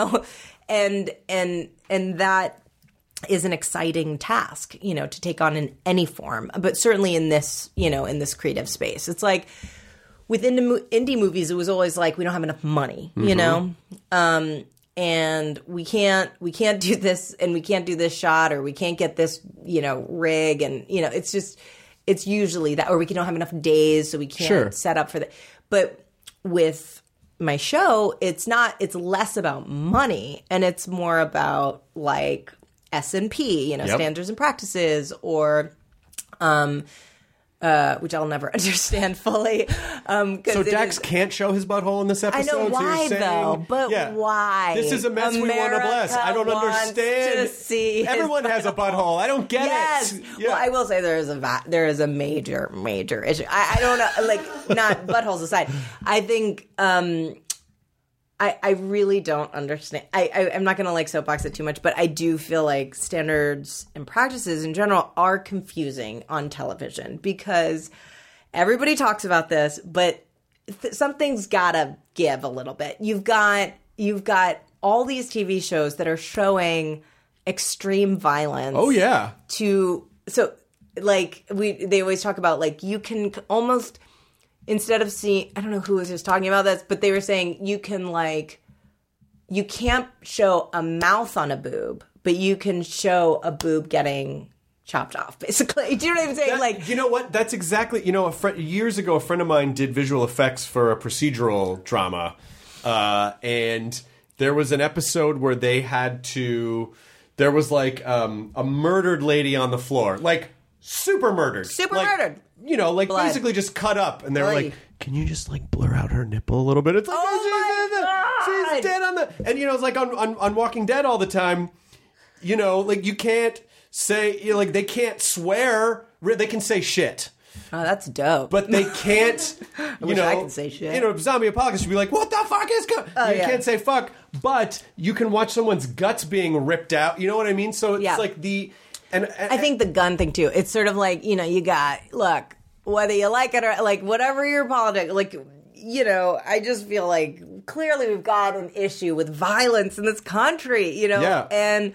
And that is an exciting task, to take on in any form, but certainly in this, in this creative space. It's like with indie movies, it was always like, we don't have enough money, and we can't do this, and we can't do this shot, or we can't get this, rig, and, it's usually that, or we don't have enough days, so we can't set up for that. But with my show, it's less about money, and it's more about like S&P, standards and practices, or which I'll never understand fully. So Dax can't show his butthole in this episode? I know why, though, but why? This is a mess we want to bless. I don't understand. To see Everyone has a butthole. I don't get it. Yeah. Well, I will say there is a major issue. I don't know, like, not buttholes aside. I think I really don't understand. I'm not going to like soapbox it too much, but I do feel like standards and practices in general are confusing on television because everybody talks about this, but something's got to give a little bit. You've got all these TV shows that are showing extreme violence. Oh yeah. They always talk about, like, you can almost, instead of seeing, I don't know who was just talking about this, but they were saying you can't show a mouth on a boob, but you can show a boob getting chopped off, basically. Do you know what I'm saying? You know what? That's exactly, years ago, a friend of mine did visual effects for a procedural drama. And there was an episode where there was like a murdered lady on the floor, like super murdered. Murdered. Blood. Basically just cut up. And they were like, can you just like blur out her nipple a little bit? It's like, she's dead on the... And, it's like on Walking Dead all the time, you can't say, they can't swear. They can say shit. Oh, that's dope. But they can't, I wish I could say shit. Zombie apocalypse should be like, what the fuck is going on? You can't say fuck, but you can watch someone's guts being ripped out. You know what I mean? So it's like the... And I think the gun thing too. It's sort of like, you got, look, whether you like it or like whatever your politics, like, I just feel like clearly we've got an issue with violence in this country, and,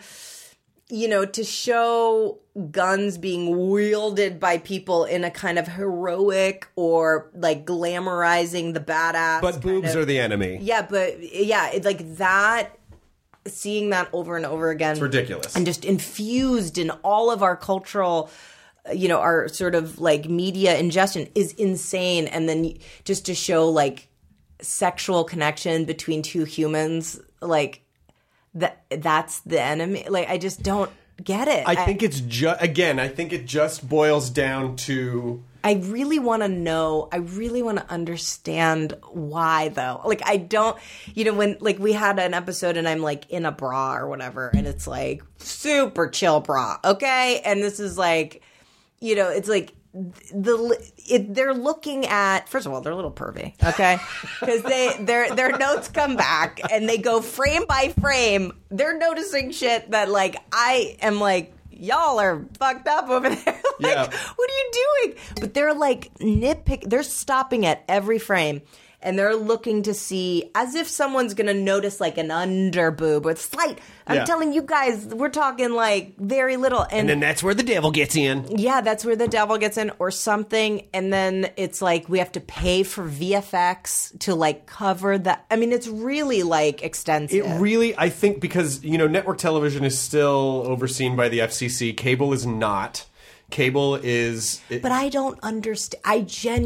to show guns being wielded by people in a kind of heroic or like glamorizing the badass. But boobs are the enemy. Yeah, it's like that. Seeing that over and over again. It's ridiculous. And just infused in all of our cultural, our sort of like media ingestion is insane. And then just to show like sexual connection between two humans, like that's the enemy. Like, I just don't get it. I think it just boils down to... I really want to know. I really want to understand why, though. Like, I don't, when, like, we had an episode and I'm, like, in a bra or whatever, and it's, like, super chill bra, okay? And this is, like, it's, like, they're looking at, first of all, they're a little pervy, okay? Because their notes come back, and they go frame by frame. They're noticing shit that, like, I am, like, y'all are fucked up over there. Like, what are you doing? But they're like they're stopping at every frame. and they're looking to see as if someone's going to notice like an under boob or slight. I'm telling you guys, we're talking like very little. And then that's where the devil gets in. Yeah, that's where the devil gets in or something. And then it's like we have to pay for VFX to like cover that. I mean, it's really like extensive. It really, I think, because, network television is still overseen by the FCC. Cable is not. Cable is... But I don't understand. I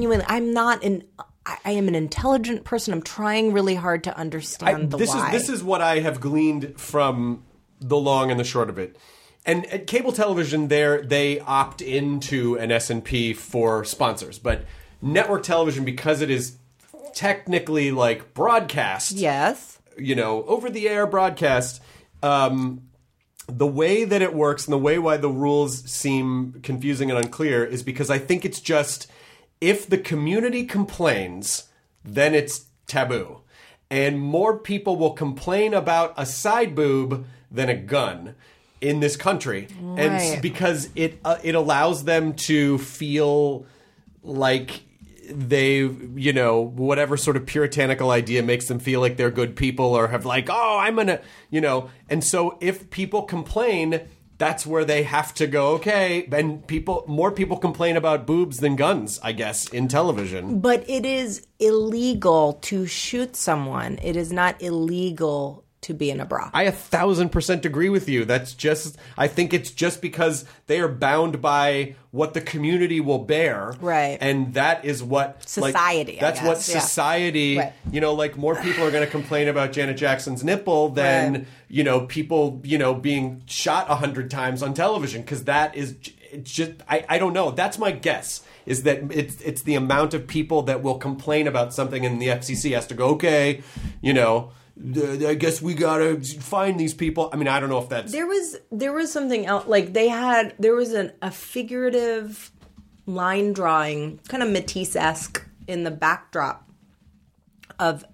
am an intelligent person. I'm trying really hard to understand why. This is what I have gleaned from the long and the short of it. And at cable television, they opt into an S&P for sponsors. But network television, because it is technically like broadcast... Yes. Over-the-air broadcast... the way that it works and the way why the rules seem confusing and unclear is because I think it's just if the community complains, then it's taboo. And more people will complain about a side boob than a gun in this country. Right. And because it allows them to feel like they, whatever sort of puritanical idea makes them feel like they're good people or have like, I'm going to, and so if people complain, that's where they have to go, okay, and more people complain about boobs than guns, I guess, in television. But it is illegal to shoot someone. It is not illegal to be in a bra. I 1,000% agree with you. I think it's just because they are bound by what the community will bear. Right. And that is what... Society, that's what society... Right. Like more people are going to complain about Janet Jackson's nipple than, people, being shot 100 times on television. Because that is... It's just... I don't know. That's my guess. Is that it's the amount of people that will complain about something and the FCC has to go, okay, I guess we gotta find these people. I mean, I don't know if that's... There was something else. Like there was a figurative line drawing, kind of Matisse-esque in the background of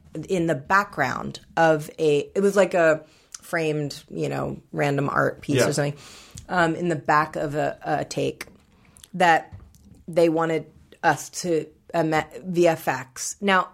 it was like a framed, random art piece or something, in the back of a take that they wanted us to VFX. Now,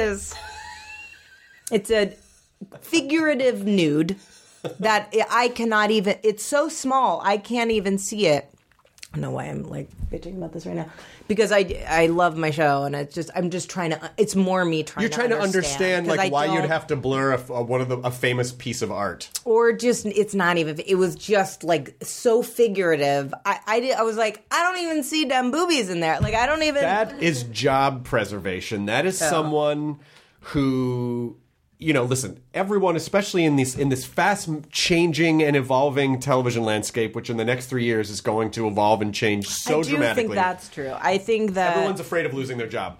it's a figurative nude that I cannot even... It's so small, I can't even see it. I don't know why I'm like bitching about this right now. Because I love my show, and I'm just trying to... It's more me trying to understand. You're trying to understand like why you'd have to blur a famous piece of art. Or just, it's not even... It was just like so figurative. I was like, I don't even see them boobies in there. Like, I don't even... That is job preservation. That is someone who... listen, everyone, especially in this fast changing and evolving television landscape, which in the next 3 years is going to evolve and change so dramatically. I do think that's true. I think that... Everyone's afraid of losing their job.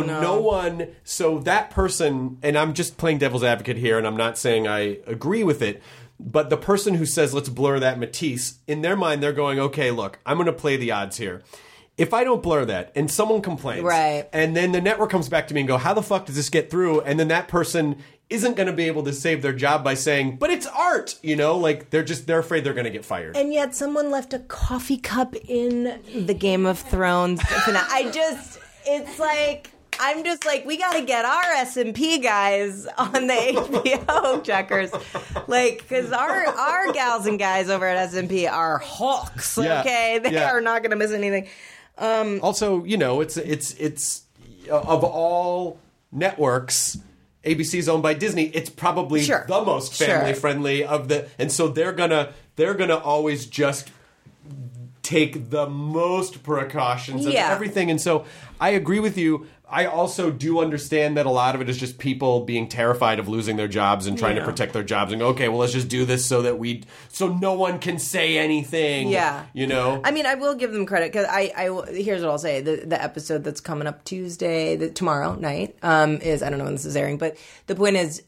So that person, and I'm just playing devil's advocate here, and I'm not saying I agree with it, but the person who says, let's blur that Matisse, in their mind, they're going, okay, look, I'm going to play the odds here. If I don't blur that and someone complains, right, and then the network comes back to me and go, how the fuck does this get through? And then that person isn't going to be able to save their job by saying, but it's art, like they're afraid they're going to get fired. And yet someone left a coffee cup in the Game of Thrones. It's like, I'm just like, we got to get our S&P guys on the HBO checkers. Like, because our gals and guys over at S&P are hawks, okay? They are not going to miss anything. Also, it's of all networks, ABC's owned by Disney. It's probably the most family friendly of the, and so they're gonna always just take the most precautions of everything. And so I agree with you. I also do understand that a lot of it is just people being terrified of losing their jobs and trying to protect their jobs and go, okay, well, let's just do this so no one can say anything. Yeah. I mean, I will give them credit because here's what I'll say. The episode that's coming up tomorrow night, is, I don't know when this is airing, but the point is,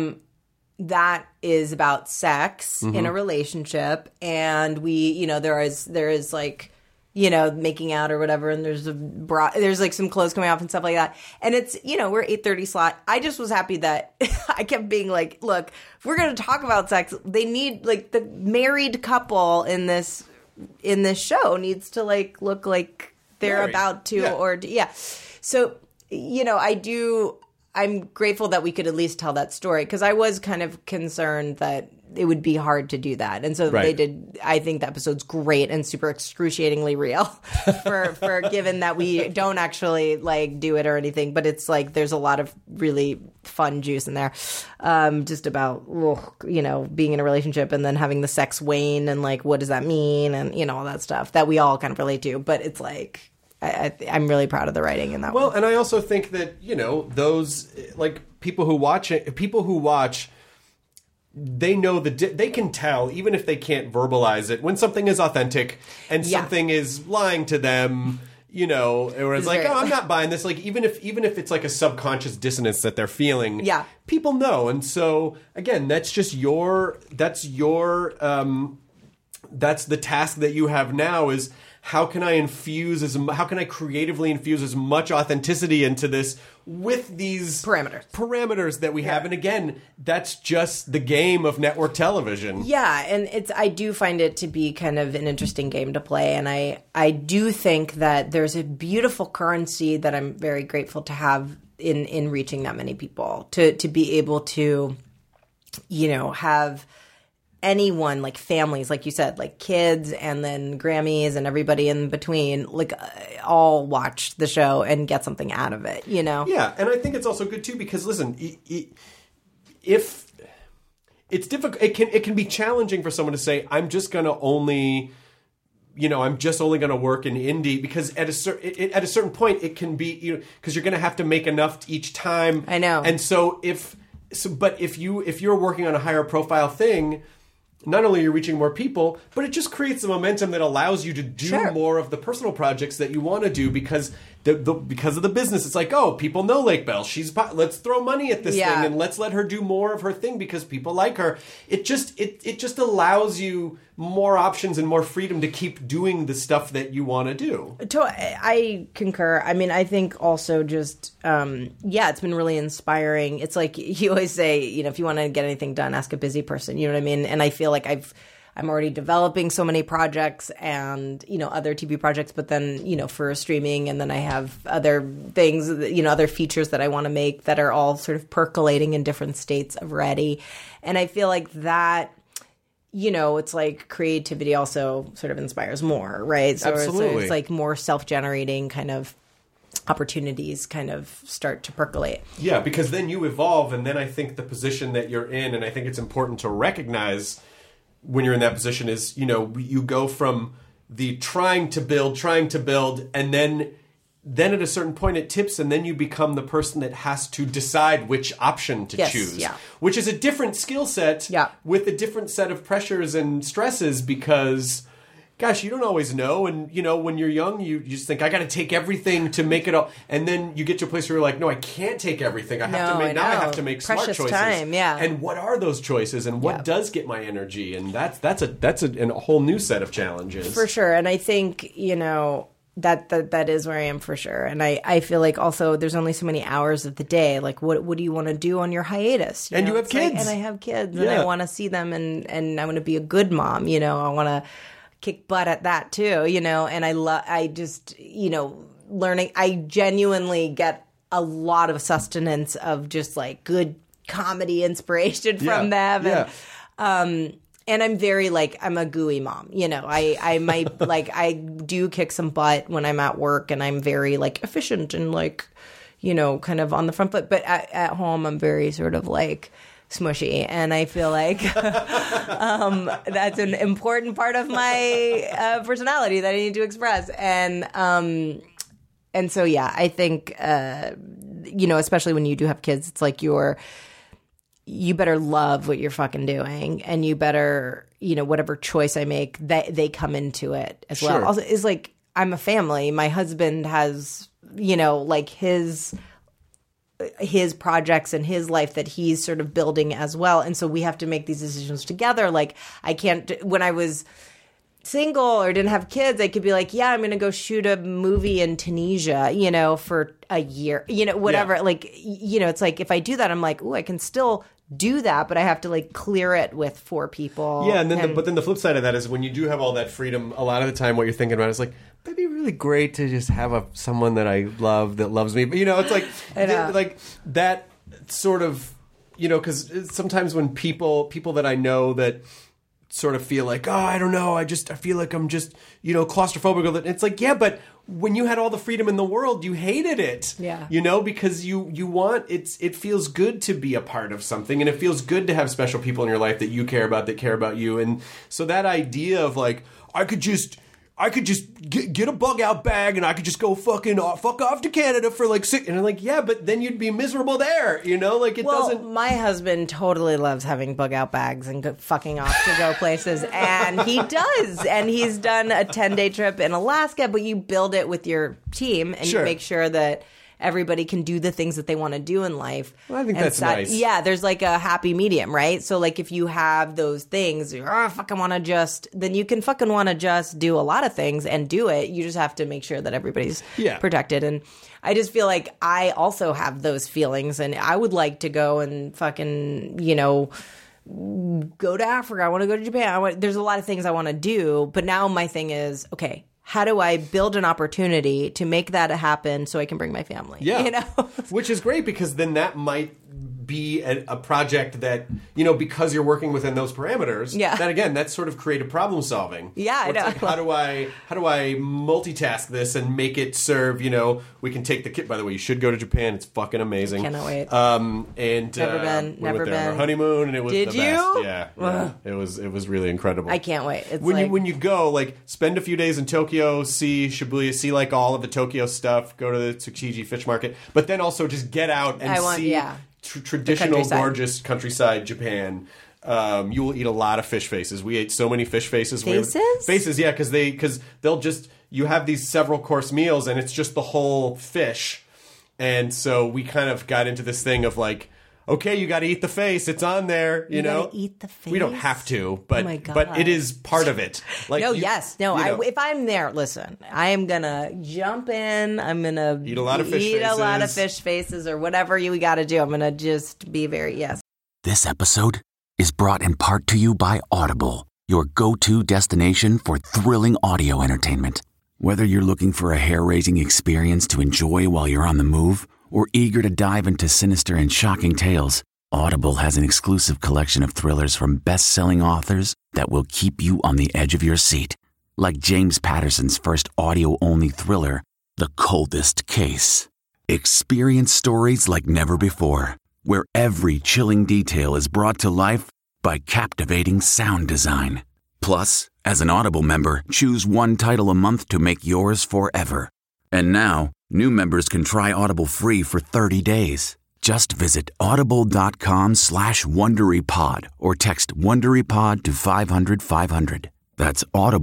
that is about sex in a relationship, and there is like, making out or whatever, and there's like some clothes coming off and stuff like that. And it's, we're 8:30 slot. I just was happy that I kept being like, look, if we're going to talk about sex, they need, like, the married couple in this show needs to, like, look like they're about to, So, I'm grateful that we could at least tell that story, because I was kind of concerned that it would be hard to do that. And so they did. I think the episode's great and super excruciatingly real for given that we don't actually like do it or anything, but it's like there's a lot of really fun juice in there, just about being in a relationship and then having the sex wane and like what does that mean, and all that stuff that we all kind of relate to. But it's like I'm really proud of the writing in that one. Well, and I also think that those like people who watch, they know they can tell, even if they can't verbalize it, when something is authentic and something is lying to them. Or it's like, I'm not buying this. Like, even if it's like a subconscious dissonance that they're feeling, people know. And so again, that's the task that you have now is how can I creatively infuse as much authenticity into this with these parameters that we have. And again, that's just the game of network television. Yeah, and I do find it to be kind of an interesting game to play, and I do think that there's a beautiful currency that I'm very grateful to have in reaching that many people, to be able to have anyone, like families, like you said, like kids and then Grammys and everybody in between, like all watch the show and get something out of it, Yeah, and I think it's also good too because listen, if it's difficult, it can be challenging for someone to say, I'm just going to only going to work in indie, because at a certain point it can be because you're going to have to make enough each time. I know, and so if you're working on a higher profile thing, not only are you reaching more people, but it just creates the momentum that allows you to do more of the personal projects that you want to do because because of the business. It's like, oh, people know Lake Bell. Let's throw money at this thing and let's let her do more of her thing because people like her. It just allows you more options and more freedom to keep doing the stuff that you want to do. I concur. I mean, I think also just, it's been really inspiring. It's like you always say, if you want to get anything done, ask a busy person. You know what I mean? And I feel like I'm already developing so many projects and, other TV projects, but then, for streaming. And then I have other things, other features that I want to make that are all sort of percolating in different states of ready. And I feel like that, it's like creativity also sort of inspires more, right? So Absolutely. It's like more self-generating kind of opportunities kind of start to percolate. Yeah, because then you evolve. And then I think the position that you're in, and I think it's important to recognize when you're in that position is, you go from the trying to build, and then at a certain point it tips, and then you become the person that has to decide which option to choose, which is a different skill set with a different set of pressures and stresses because, gosh, you don't always know. And, when you're young, you just think, I got to take everything to make it all. And then you get to a place where you're like, no, I can't take everything. I have to make Precious smart choices. Time, yeah. And what are those choices? And what does get my energy? And that's a whole new set of challenges. For sure. And I think, that is where I am for sure. And I feel like also there's only so many hours of the day. Like, what do you want to do on your hiatus? You have kids. And I have kids. And I want to see them. And I want to be a good mom. I want to kick butt at that too, and learning, I genuinely get a lot of sustenance of just like good comedy inspiration from them. And I'm very I'm a gooey mom, I might I do kick some butt when I'm at work and I'm very efficient and kind of on the front foot, but at home I'm very sort of smushy, and I feel like that's an important part of my personality that I need to express, and so I think especially when you do have kids, it's like you better love what you're fucking doing, and you better whatever choice I make, they come into it as well. Also, is I'm a family. My husband has his projects and his life that he's sort of building as well. And so we have to make these decisions together. I can't, when I was single or didn't have kids, I could be I'm going to go shoot a movie in Tunisia, for a year, whatever. Yeah. It's if I do that, I'm ooh, I can still do that, but I have to clear it with 4 people. Yeah. And then, but then the flip side of that is when you do have all that freedom, a lot of the time what you're thinking about is that'd be really great to just have someone that I love that loves me. But it's I know. that sort of, because sometimes when people that I know that sort of feel like, oh, I don't know, I feel like I'm just, claustrophobic. It's like, yeah, but when you had all the freedom in the world, you hated it. Yeah. Because you want, it feels good to be a part of something, and it feels good to have special people in your life that you care about, that care about you. And so that idea of like, I could just get a bug out bag and I could just go fuck off to Canada for like 6, and I'm like, yeah, but then you'd be miserable there, doesn't. My husband totally loves having bug out bags and fucking off to go places, and he does, and he's done a 10-day trip in Alaska, but you build it with your team and you make sure that everybody can do the things that they want to do in life. Well, I think that's nice. Yeah, there's like a happy medium, right? So like if you have those things, then you can fucking want to just do a lot of things and do it. You just have to make sure that everybody's protected. And I just feel like I also have those feelings, and I would like to go and fucking, go to Africa. I want to go to Japan. There's a lot of things I want to do, but now my thing is, okay, how do I build an opportunity to make that happen so I can bring my family? Yeah. Which is great, because then that might be a project that, because you're working within those parameters, that again, that's sort of creative problem solving. Yeah, I know. Like, how do I multitask this and make it serve, we can take the kid. By the way, you should go to Japan. It's fucking amazing. Cannot wait. And never been. On our honeymoon, and it was Did the you? best. Yeah. It was really incredible. I can't wait. It's when you go, like, spend a few days in Tokyo, see Shibuya, see like all of the Tokyo stuff, go to the Tsukiji fish market, but then also just get out and see traditional gorgeous countryside Japan. You will eat a lot of fish faces. We ate so many fish faces. Faces, yeah, because they'll just, you have these several course meals and it's just the whole fish. And so we kind of got into this thing of like, okay, you got to eat the face. It's on there, you know. Gotta eat the face. We don't have to, but oh my God. But it is part of it. Like if I'm there, listen, I am gonna jump in. I'm gonna eat a lot of fish faces or whatever we got to do. I'm gonna just be very This episode is brought in part to you by Audible, your go-to destination for thrilling audio entertainment. Whether you're looking for a hair-raising experience to enjoy while you're on the move, or eager to dive into sinister and shocking tales, Audible has an exclusive collection of thrillers from best-selling authors that will keep you on the edge of your seat. Like James Patterson's first audio-only thriller, The Coldest Case. Experience stories like never before, where every chilling detail is brought to life by captivating sound design. Plus, as an Audible member, choose one title a month to make yours forever. And now, new members can try Audible free for 30 days. Just visit audible.com/WonderyPod or text WonderyPod to 500-500. That's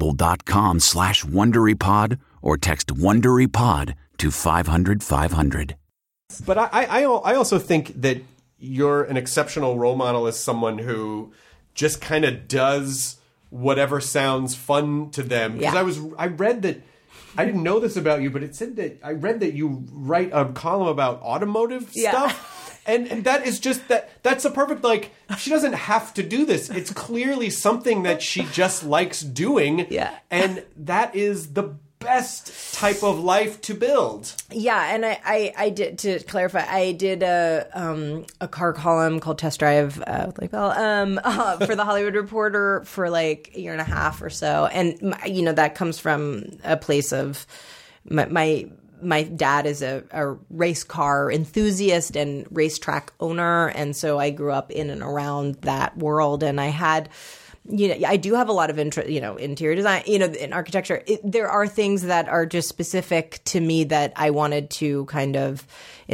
audible.com/WonderyPod or text WonderyPod to 500-500. But I also think that you're an exceptional role model as someone who just kind of does whatever sounds fun to them. Because I read that, I didn't know this about you, but it said that I read that you write a column about automotive stuff. And that is just that's a perfect, like, she doesn't have to do this. It's clearly something that she just likes doing. Yeah. And that is the best type of life to build. Yeah, and I did, to clarify, I did a car column called Test Drive with Lake Bell for the Hollywood Reporter for like a year and a half or so, and that comes from a place of my dad is a race car enthusiast and racetrack owner, and so I grew up in and around that world, and I had. I do have a lot of interest, interior design, in architecture. There are things that are just specific to me that I wanted to kind of,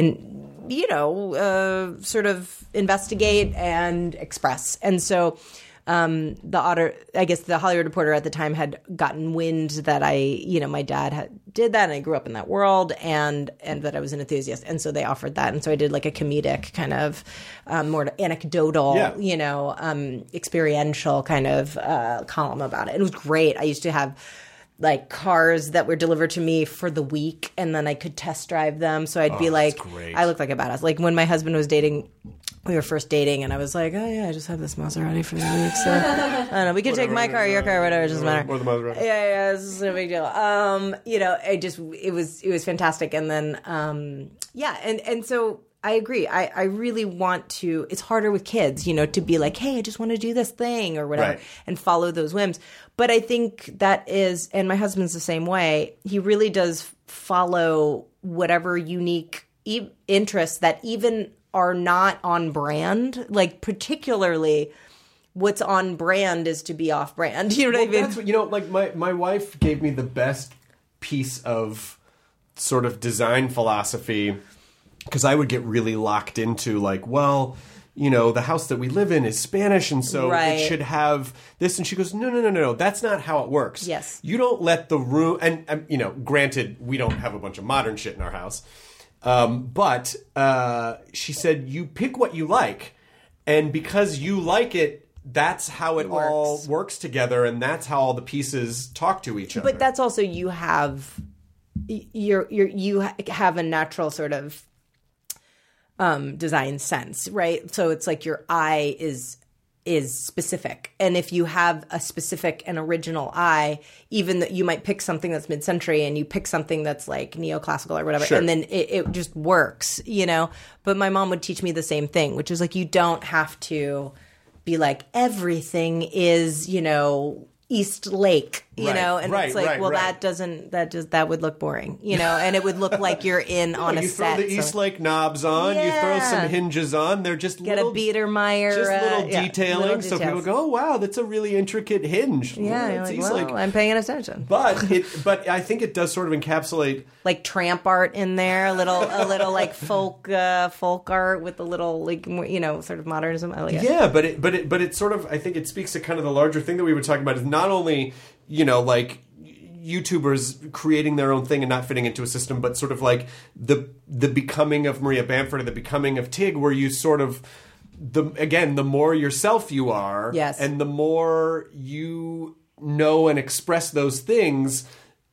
sort of investigate and express. And so the Hollywood Reporter at the time had gotten wind that my dad did that, and I grew up in that world, and that I was an enthusiast, and so they offered that, and so I did like a comedic kind of more anecdotal, experiential kind of column about it. It was great. I used to have like cars that were delivered to me for the week, and then I could test drive them. So I'd be like, I looked like a badass. Like when my husband was dating. We were first dating, and I was like, oh, yeah, I just have this Maserati for the week. So, I don't know. We could take my car, your car, whatever. It doesn't matter. Or the Maserati. Yeah, this is no big deal. It was fantastic. And then, and so I agree. I really want to. It's harder with kids, to be like, hey, I just want to do this thing or whatever, and follow those whims. But I think that is, and my husband's the same way. He really does follow whatever unique interests that even are not on brand. Like particularly, what's on brand is to be off brand. You know what I mean? That's what, like my wife gave me the best piece of sort of design philosophy, because I would get really locked into like, well, the house that we live in is Spanish, and so it should have this. And she goes, no, that's not how it works. Yes. You don't let the room, and granted, we don't have a bunch of modern shit in our house. But she said, you pick what you like, and because you like it, that's how it all works together, and that's how all the pieces talk to each other. But that's also, you have a natural sort of design sense, right? So it's like your eye is specific, and if you have a specific and original eye, even that you might pick something that's mid-century and you pick something that's like neoclassical or whatever, and then it just works, But my mom would teach me the same thing, which is like, you don't have to be like, everything is, East Lake, it's like, that would look boring, and it would look like you're in on a set. You throw the East Lake knobs on, you throw some hinges on, they're just get a Biedermeier, just little detailing, so people go, oh wow, that's a really intricate hinge. Yeah, I'm paying attention. But I think it does sort of encapsulate like tramp art in there, a little like folk art with a little like sort of modernism. I like it. Yeah, but it sort of, I think it speaks to kind of the larger thing that we were talking about, is not only like YouTubers creating their own thing and not fitting into a system, but sort of like the becoming of Maria Bamford and the becoming of Tig, where you sort of the more yourself you are, yes, and the more you know and express those things,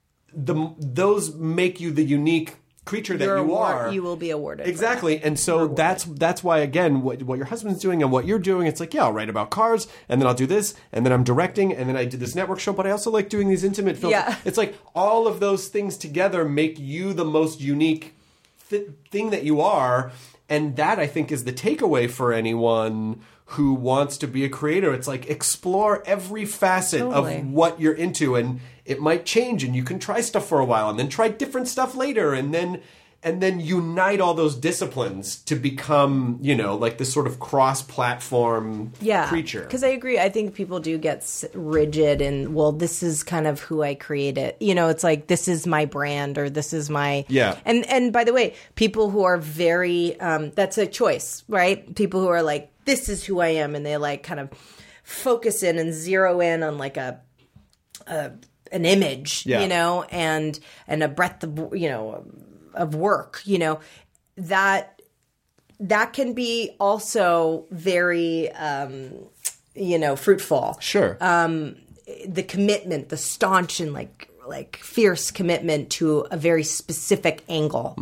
those make you the unique creature that you are. You will be awarded. Exactly. And so that's why, again, what your husband's doing and what you're doing, it's like, yeah, I'll write about cars, and then I'll do this, and then I'm directing, and then I did this network show, but I also like doing these intimate films. Yeah. It's like all of those things together make you the most unique thing that you are. And that, I think, is the takeaway for anyone who wants to be a creator. It's like, explore every facet of what you're into, and it might change, and you can try stuff for a while and then try different stuff later, and then unite all those disciplines to become, like this sort of cross-platform creature. Because I agree. I think people do get rigid and, well, this is kind of who I created. It's like, this is my brand, or this is my... Yeah. And by the way, people who are very... that's a choice, right? People who are like, this is who I am, and they like kind of focus in and zero in on like an image, and a breadth of, of work, that can be also very, fruitful. Sure. The commitment, the staunch and like fierce commitment to a very specific angle,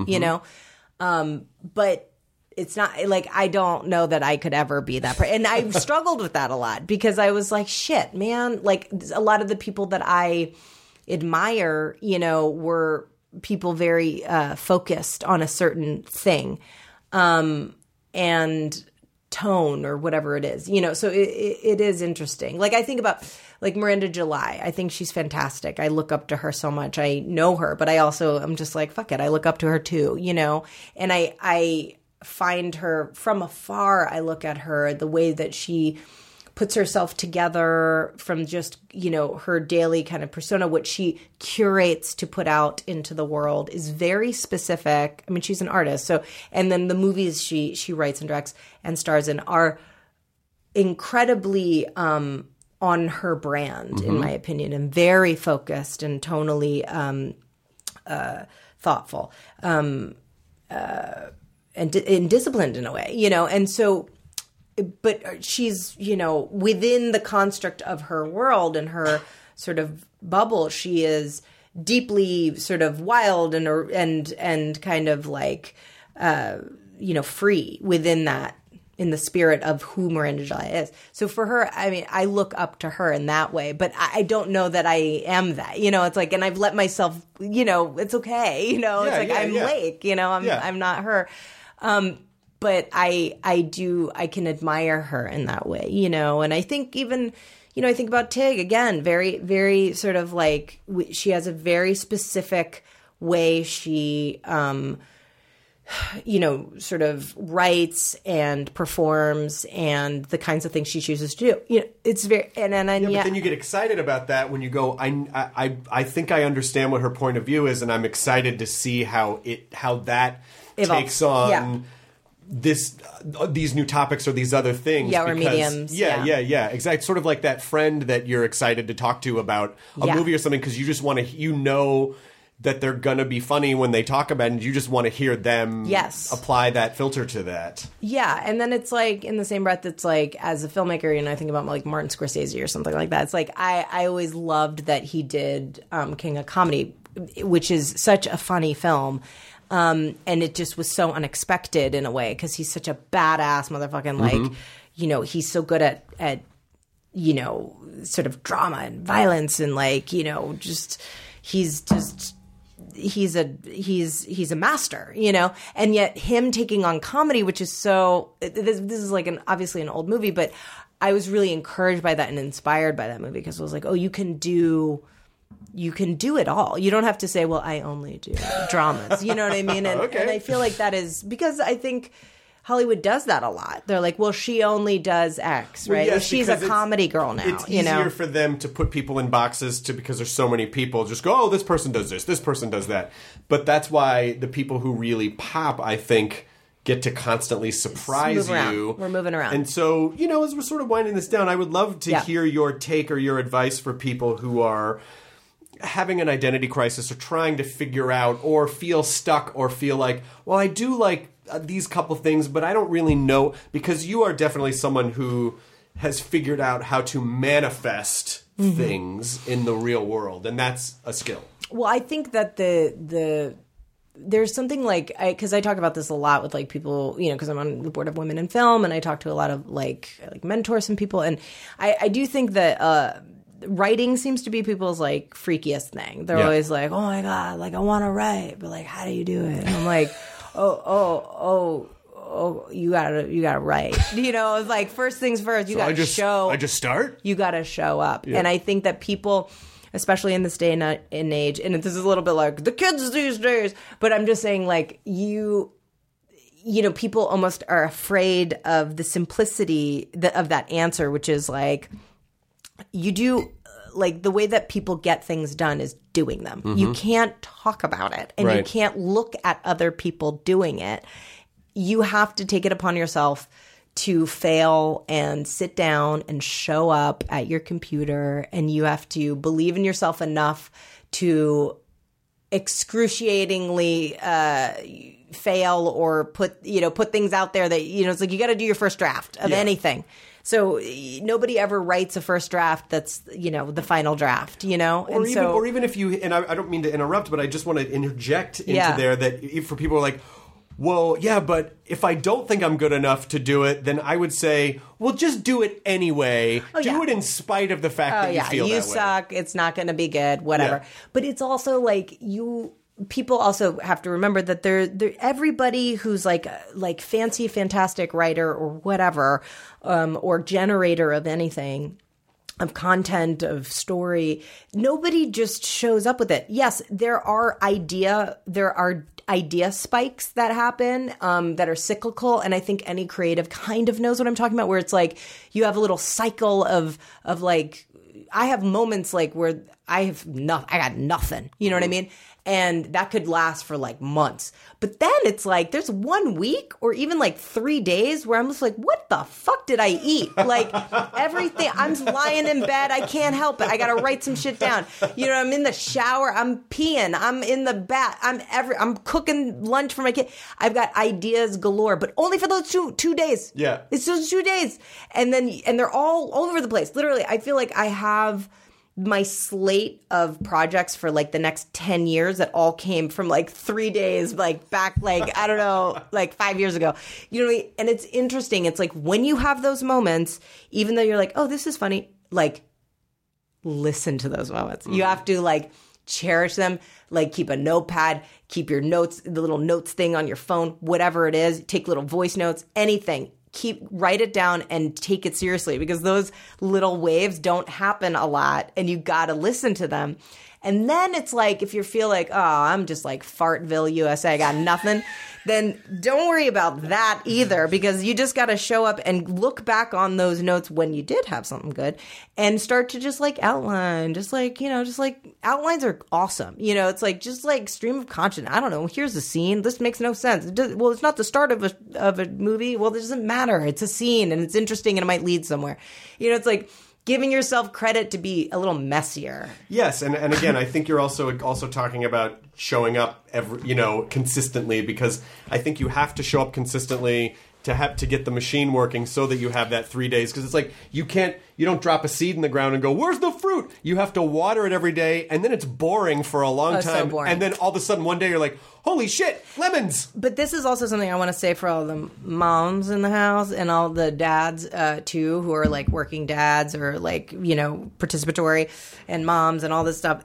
but it's not like, I don't know that I could ever be that person. And I've struggled with that a lot, because I was like, shit, man, like a lot of the people that I admire, were people very focused on a certain thing, and tone or whatever it is, so it is interesting. Like I think about like Miranda July. I think she's fantastic. I look up to her so much. I know her, but I also, I'm just like, fuck it, I look up to her too, and I find her from afar. I look at her, the way that she puts herself together from just, her daily kind of persona, what she curates to put out into the world is very specific. I mean, she's an artist. So, and then the movies she writes and directs and stars in are incredibly on her brand, in my opinion, and very focused and tonally thoughtful. And disciplined in a way, and so, but she's, within the construct of her world and her sort of bubble, she is deeply sort of wild and kind of like, free within that, in the spirit of who Miranda July is. So for her, I mean, I look up to her in that way, but I don't know that I am that, it's like, and I've let myself, it's okay, it's like, I'm Lake, I'm not her. but I can admire her in that way, you know. And I think even, you know, I think about Tig again, very, very sort of like she has a very specific way she, you know, sort of writes and performs and the kinds of things she chooses to do. You know, it's very but then you get excited about that when you go, I think I understand what her point of view is, and I'm excited to see how that evolves. Takes on these new topics or these other things. Yeah, or mediums. Yeah. Exactly. Sort of like that friend that you're excited to talk to about a movie or something because you just want to, you know, that they're going to be funny when they talk about it, and you just want to hear them apply that filter to that. Yeah, and then it's like, in the same breath, it's like, as a filmmaker, you know, I think about like Martin Scorsese or something like that. It's like, I always loved that he did King of Comedy, which is such a funny film. And it just was so unexpected in a way, because he's such a badass motherfucking, like, you know, he's so good at, you know, sort of drama and violence and like, you know, just, he's a master, you know, and yet him taking on comedy, which is so, this is like obviously an old movie, but I was really encouraged by that and inspired by that movie, because it was like, oh, you can do it all. You don't have to say, well, I only do dramas, you know what I mean? And, and I feel like that is because I think Hollywood does that a lot. They're like, well, she only does X, right? Well, yes, she's a comedy girl now. It's easier for them to put people in boxes because there's so many people. Just go, oh, this person does this person does that. But that's why the people who really pop, I think, get to constantly surprise you. We're moving around. And so, you know, as we're sort of winding this down, I would love to hear your take or your advice for people who are having an identity crisis or trying to figure out or feel stuck or feel like, well, I do like these couple things, but I don't really know, because you are definitely someone who has figured out how to manifest things in the real world, and that's a skill. Well, I think that there's something like, because I talk about this a lot with like people, you know, because I'm on the board of Women in Film, and I talk to a lot of like mentors and people, and I do think that writing seems to be people's like freakiest thing. They're always like, oh my God, like I want to write, but like, how do you do it? And I'm like, oh, you gotta write. You know, it's like, first things first, I just start? You gotta show up. Yeah. And I think that people, especially in this day and age, and this is a little bit like the kids these days, but I'm just saying, like, you know, people almost are afraid of the simplicity of that answer, which is like, you do, like, the way that people get things done is doing them. You can't talk about it, and you can't look at other people doing it. You have to take it upon yourself to fail and sit down and show up at your computer, and you have to believe in yourself enough to excruciatingly fail or put things out there that, you know, it's like you got to do your first draft of anything. So nobody ever writes a first draft that's, you know, the final draft, you know? Or even if you, and I don't mean to interrupt, but I just want to interject into there that for people who are like, well, yeah, but if I don't think I'm good enough to do it, then I would say, well, just do it anyway. Do it in spite of the fact that you feel that way. You suck. It's not going to be good, whatever. Yeah. But it's also like people also have to remember that everybody who's like fancy, fantastic writer or whatever, or generator of anything, of content, of story, nobody just shows up with it. Yes, there are idea spikes that happen that are cyclical, and I think any creative kind of knows what I'm talking about, where it's like you have a little cycle of like, I have moments like where I got nothing, you know what I mean? And that could last for like months. But then it's like there's 1 week or even like 3 days where I'm just like, what the fuck did I eat? Like everything, I'm lying in bed. I can't help it. I got to write some shit down. You know, I'm in the shower. I'm peeing. I'm in the bath. I'm cooking lunch for my kid. I've got ideas galore, but only for those two days. Yeah. It's those 2 days. And they're all over the place. Literally, I feel like I have my slate of projects for like the next 10 years that all came from like 3 days, like back, like, I don't know, like 5 years ago, you know, and it's interesting. It's like when you have those moments, even though you're like, oh, this is funny, like listen to those moments. You have to like cherish them. Like, keep a notepad, keep your notes, the little notes thing on your phone, whatever it is. Take little voice notes, anything. Write it down and take it seriously, because those little waves don't happen a lot and you got to listen to them. And then it's like, if you feel like, oh, I'm just like Fartville, USA, I got nothing, then don't worry about that either, because you just got to show up and look back on those notes when you did have something good and start to just like outline, just like outlines are awesome. It's like, just like stream of consciousness. I don't know. Here's a scene. This makes no sense. It's not the start of a movie. Well, it doesn't matter. It's a scene and it's interesting and it might lead somewhere. It's like, giving yourself credit to be a little messier. Yes, and again, I think you're also talking about showing up consistently, because I think you have to show up consistently to get the machine working so that you have that 3 days. Because it's like, you don't drop a seed in the ground and go, where's the fruit? You have to water it every day, and then it's boring for a long time. So boring. And then all of a sudden one day you're like, holy shit, lemons! But this is also something I want to say for all the moms in the house and all the dads too, who are like working dads or like, participatory, and moms and all this stuff.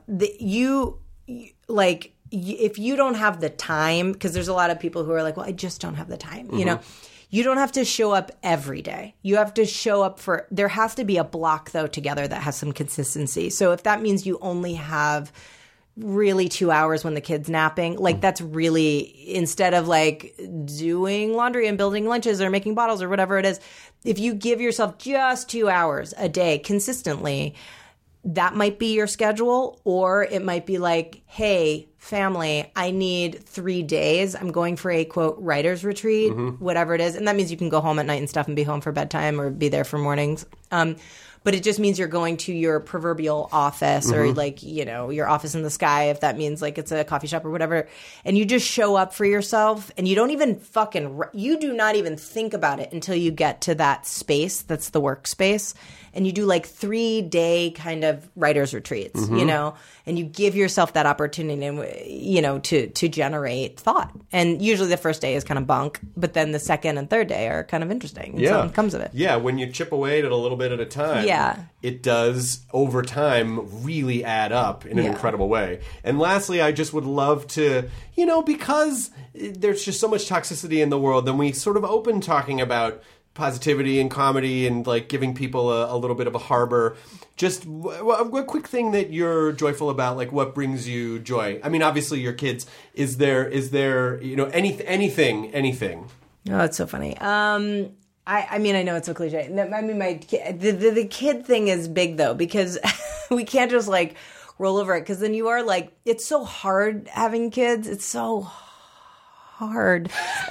If you don't have the time, because there's a lot of people who are like, well, I just don't have the time, You don't have to show up every day. You have to show up there has to be a block, though, together that has some consistency. So if that means you only have really 2 hours when the kid's napping, like, that's really, instead of like doing laundry and building lunches or making bottles or whatever it is, if you give yourself just 2 hours a day consistently, that might be your schedule. Or it might be like, hey, family, I need 3 days. I'm going for a, quote, writer's retreat, whatever it is. And that means you can go home at night and stuff and be home for bedtime or be there for mornings. But it just means you're going to your proverbial office or like, your office in the sky, if that means like it's a coffee shop or whatever. And you just show up for yourself, and you don't even you do not even think about it until you get to that space that's the workspace. And you do like 3-day kind of writer's retreats, and you give yourself that opportunity, to generate thought. And usually the first day is kind of bunk, but then the second and third day are kind of interesting. And something comes of it. Yeah, when you chip away at it a little bit at a time, it does over time really add up in an incredible way. And lastly, I just would love to, because there's just so much toxicity in the world, then we sort of open talking about positivity and comedy and like giving people a little bit of a harbor. Just a quick thing that you're joyful about, like what brings you joy. I mean, obviously your kids. Is there anything? Oh, it's so funny. I mean, I know it's so cliche. I mean, the kid thing is big though, because we can't just like roll over it, because then you are like, it's so hard having kids. It's so hard.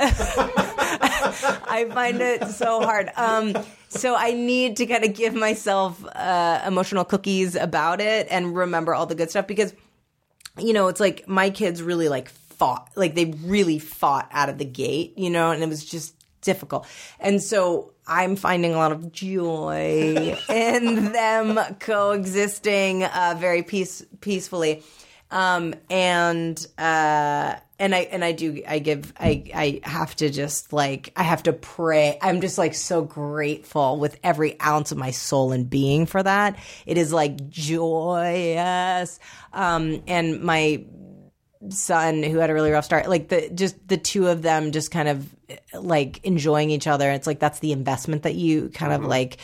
I find it so hard. So I need to kind of give myself emotional cookies about it and remember all the good stuff, because, it's like my kids really they really fought out of the gate, and it was just difficult. And so I'm finding a lot of joy in them coexisting very peacefully. I have to pray. I'm just like so grateful with every ounce of my soul and being for that. It is like joyous. And my son, who had a really rough start, like the two of them just kind of like enjoying each other. It's like, that's the investment that you kind of like,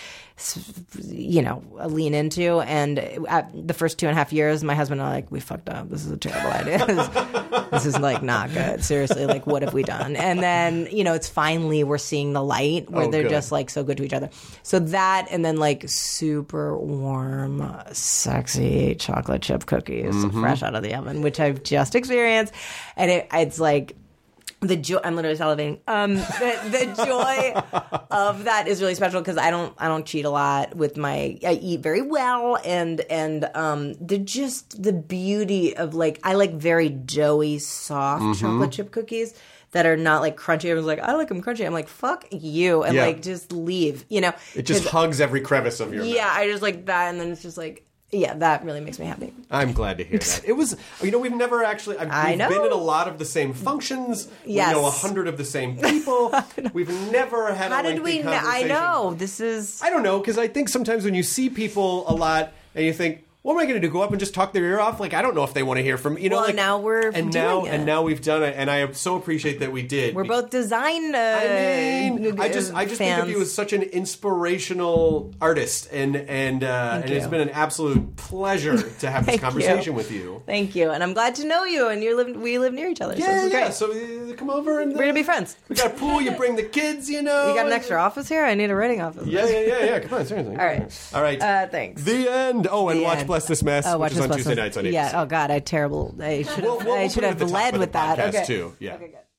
lean into. And at the first 2.5 years, my husband and I we fucked up. This is a terrible idea. This is like not good. Seriously, like what have we done? And then, it's finally we're seeing the light where they're just like so good to each other. So that, and then like super warm, sexy chocolate chip cookies fresh out of the oven, which I've just experienced. And it's like, the joy, I'm literally salivating. The joy of that is really special, because I don't cheat a lot with I eat very well, and the beauty of like, I like very doughy, soft chocolate chip cookies that are not like crunchy. Everyone's like, I like them crunchy. I'm like, fuck you, and like just leave. It just hugs every crevice of your mouth. Yeah, I just like that, and then it's just like. Yeah, that really makes me happy. I'm glad to hear that. It was, we've never actually, we've been at a lot of the same functions. Yes. We know 100 of the same people. We've never had a lengthy conversation. I know, this is... I don't know, because I think sometimes when you see people a lot and you think, what am I going to do? Go up and just talk their ear off? Like, I don't know if they want to hear from me. You know, well, like, now we're and doing it. And now we've done it, and I so appreciate that we did. We're both design. I just think of you as such an inspirational artist, and it's been an absolute pleasure to have this conversation with you. Thank you, and I'm glad to know you. And we live near each other. Yeah, so So come over and we're gonna be friends. We got a pool. You bring the kids. You know, you got an extra office here. I need a writing office. Yeah. Come on, seriously. All right. Thanks. The end. Oh, and watch Bless This Mess, which is on Tuesday nights on ABC. Yeah. Oh God, I should have led with that. Okay. Too. Yeah. Okay, good.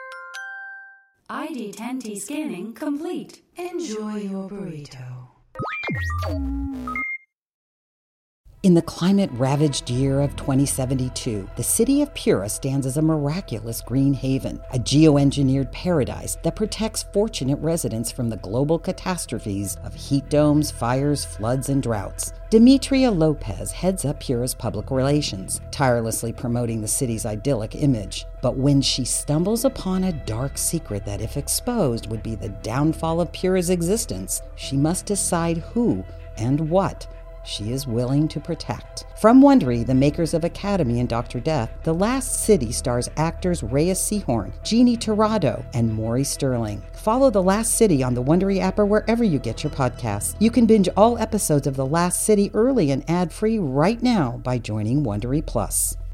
ID10T scanning complete. Enjoy your burrito. In the climate-ravaged year of 2072, the city of Pura stands as a miraculous green haven, a geoengineered paradise that protects fortunate residents from the global catastrophes of heat domes, fires, floods, and droughts. Demetria Lopez heads up Pura's public relations, tirelessly promoting the city's idyllic image. But when she stumbles upon a dark secret that, if exposed, would be the downfall of Pura's existence, she must decide who and what she is willing to protect. From Wondery, the makers of Academy and Dr. Death, The Last City stars actors Reyes Sehorn, Jeannie Torrado, and Maury Sterling. Follow The Last City on the Wondery app or wherever you get your podcasts. You can binge all episodes of The Last City early and ad-free right now by joining Wondery Plus.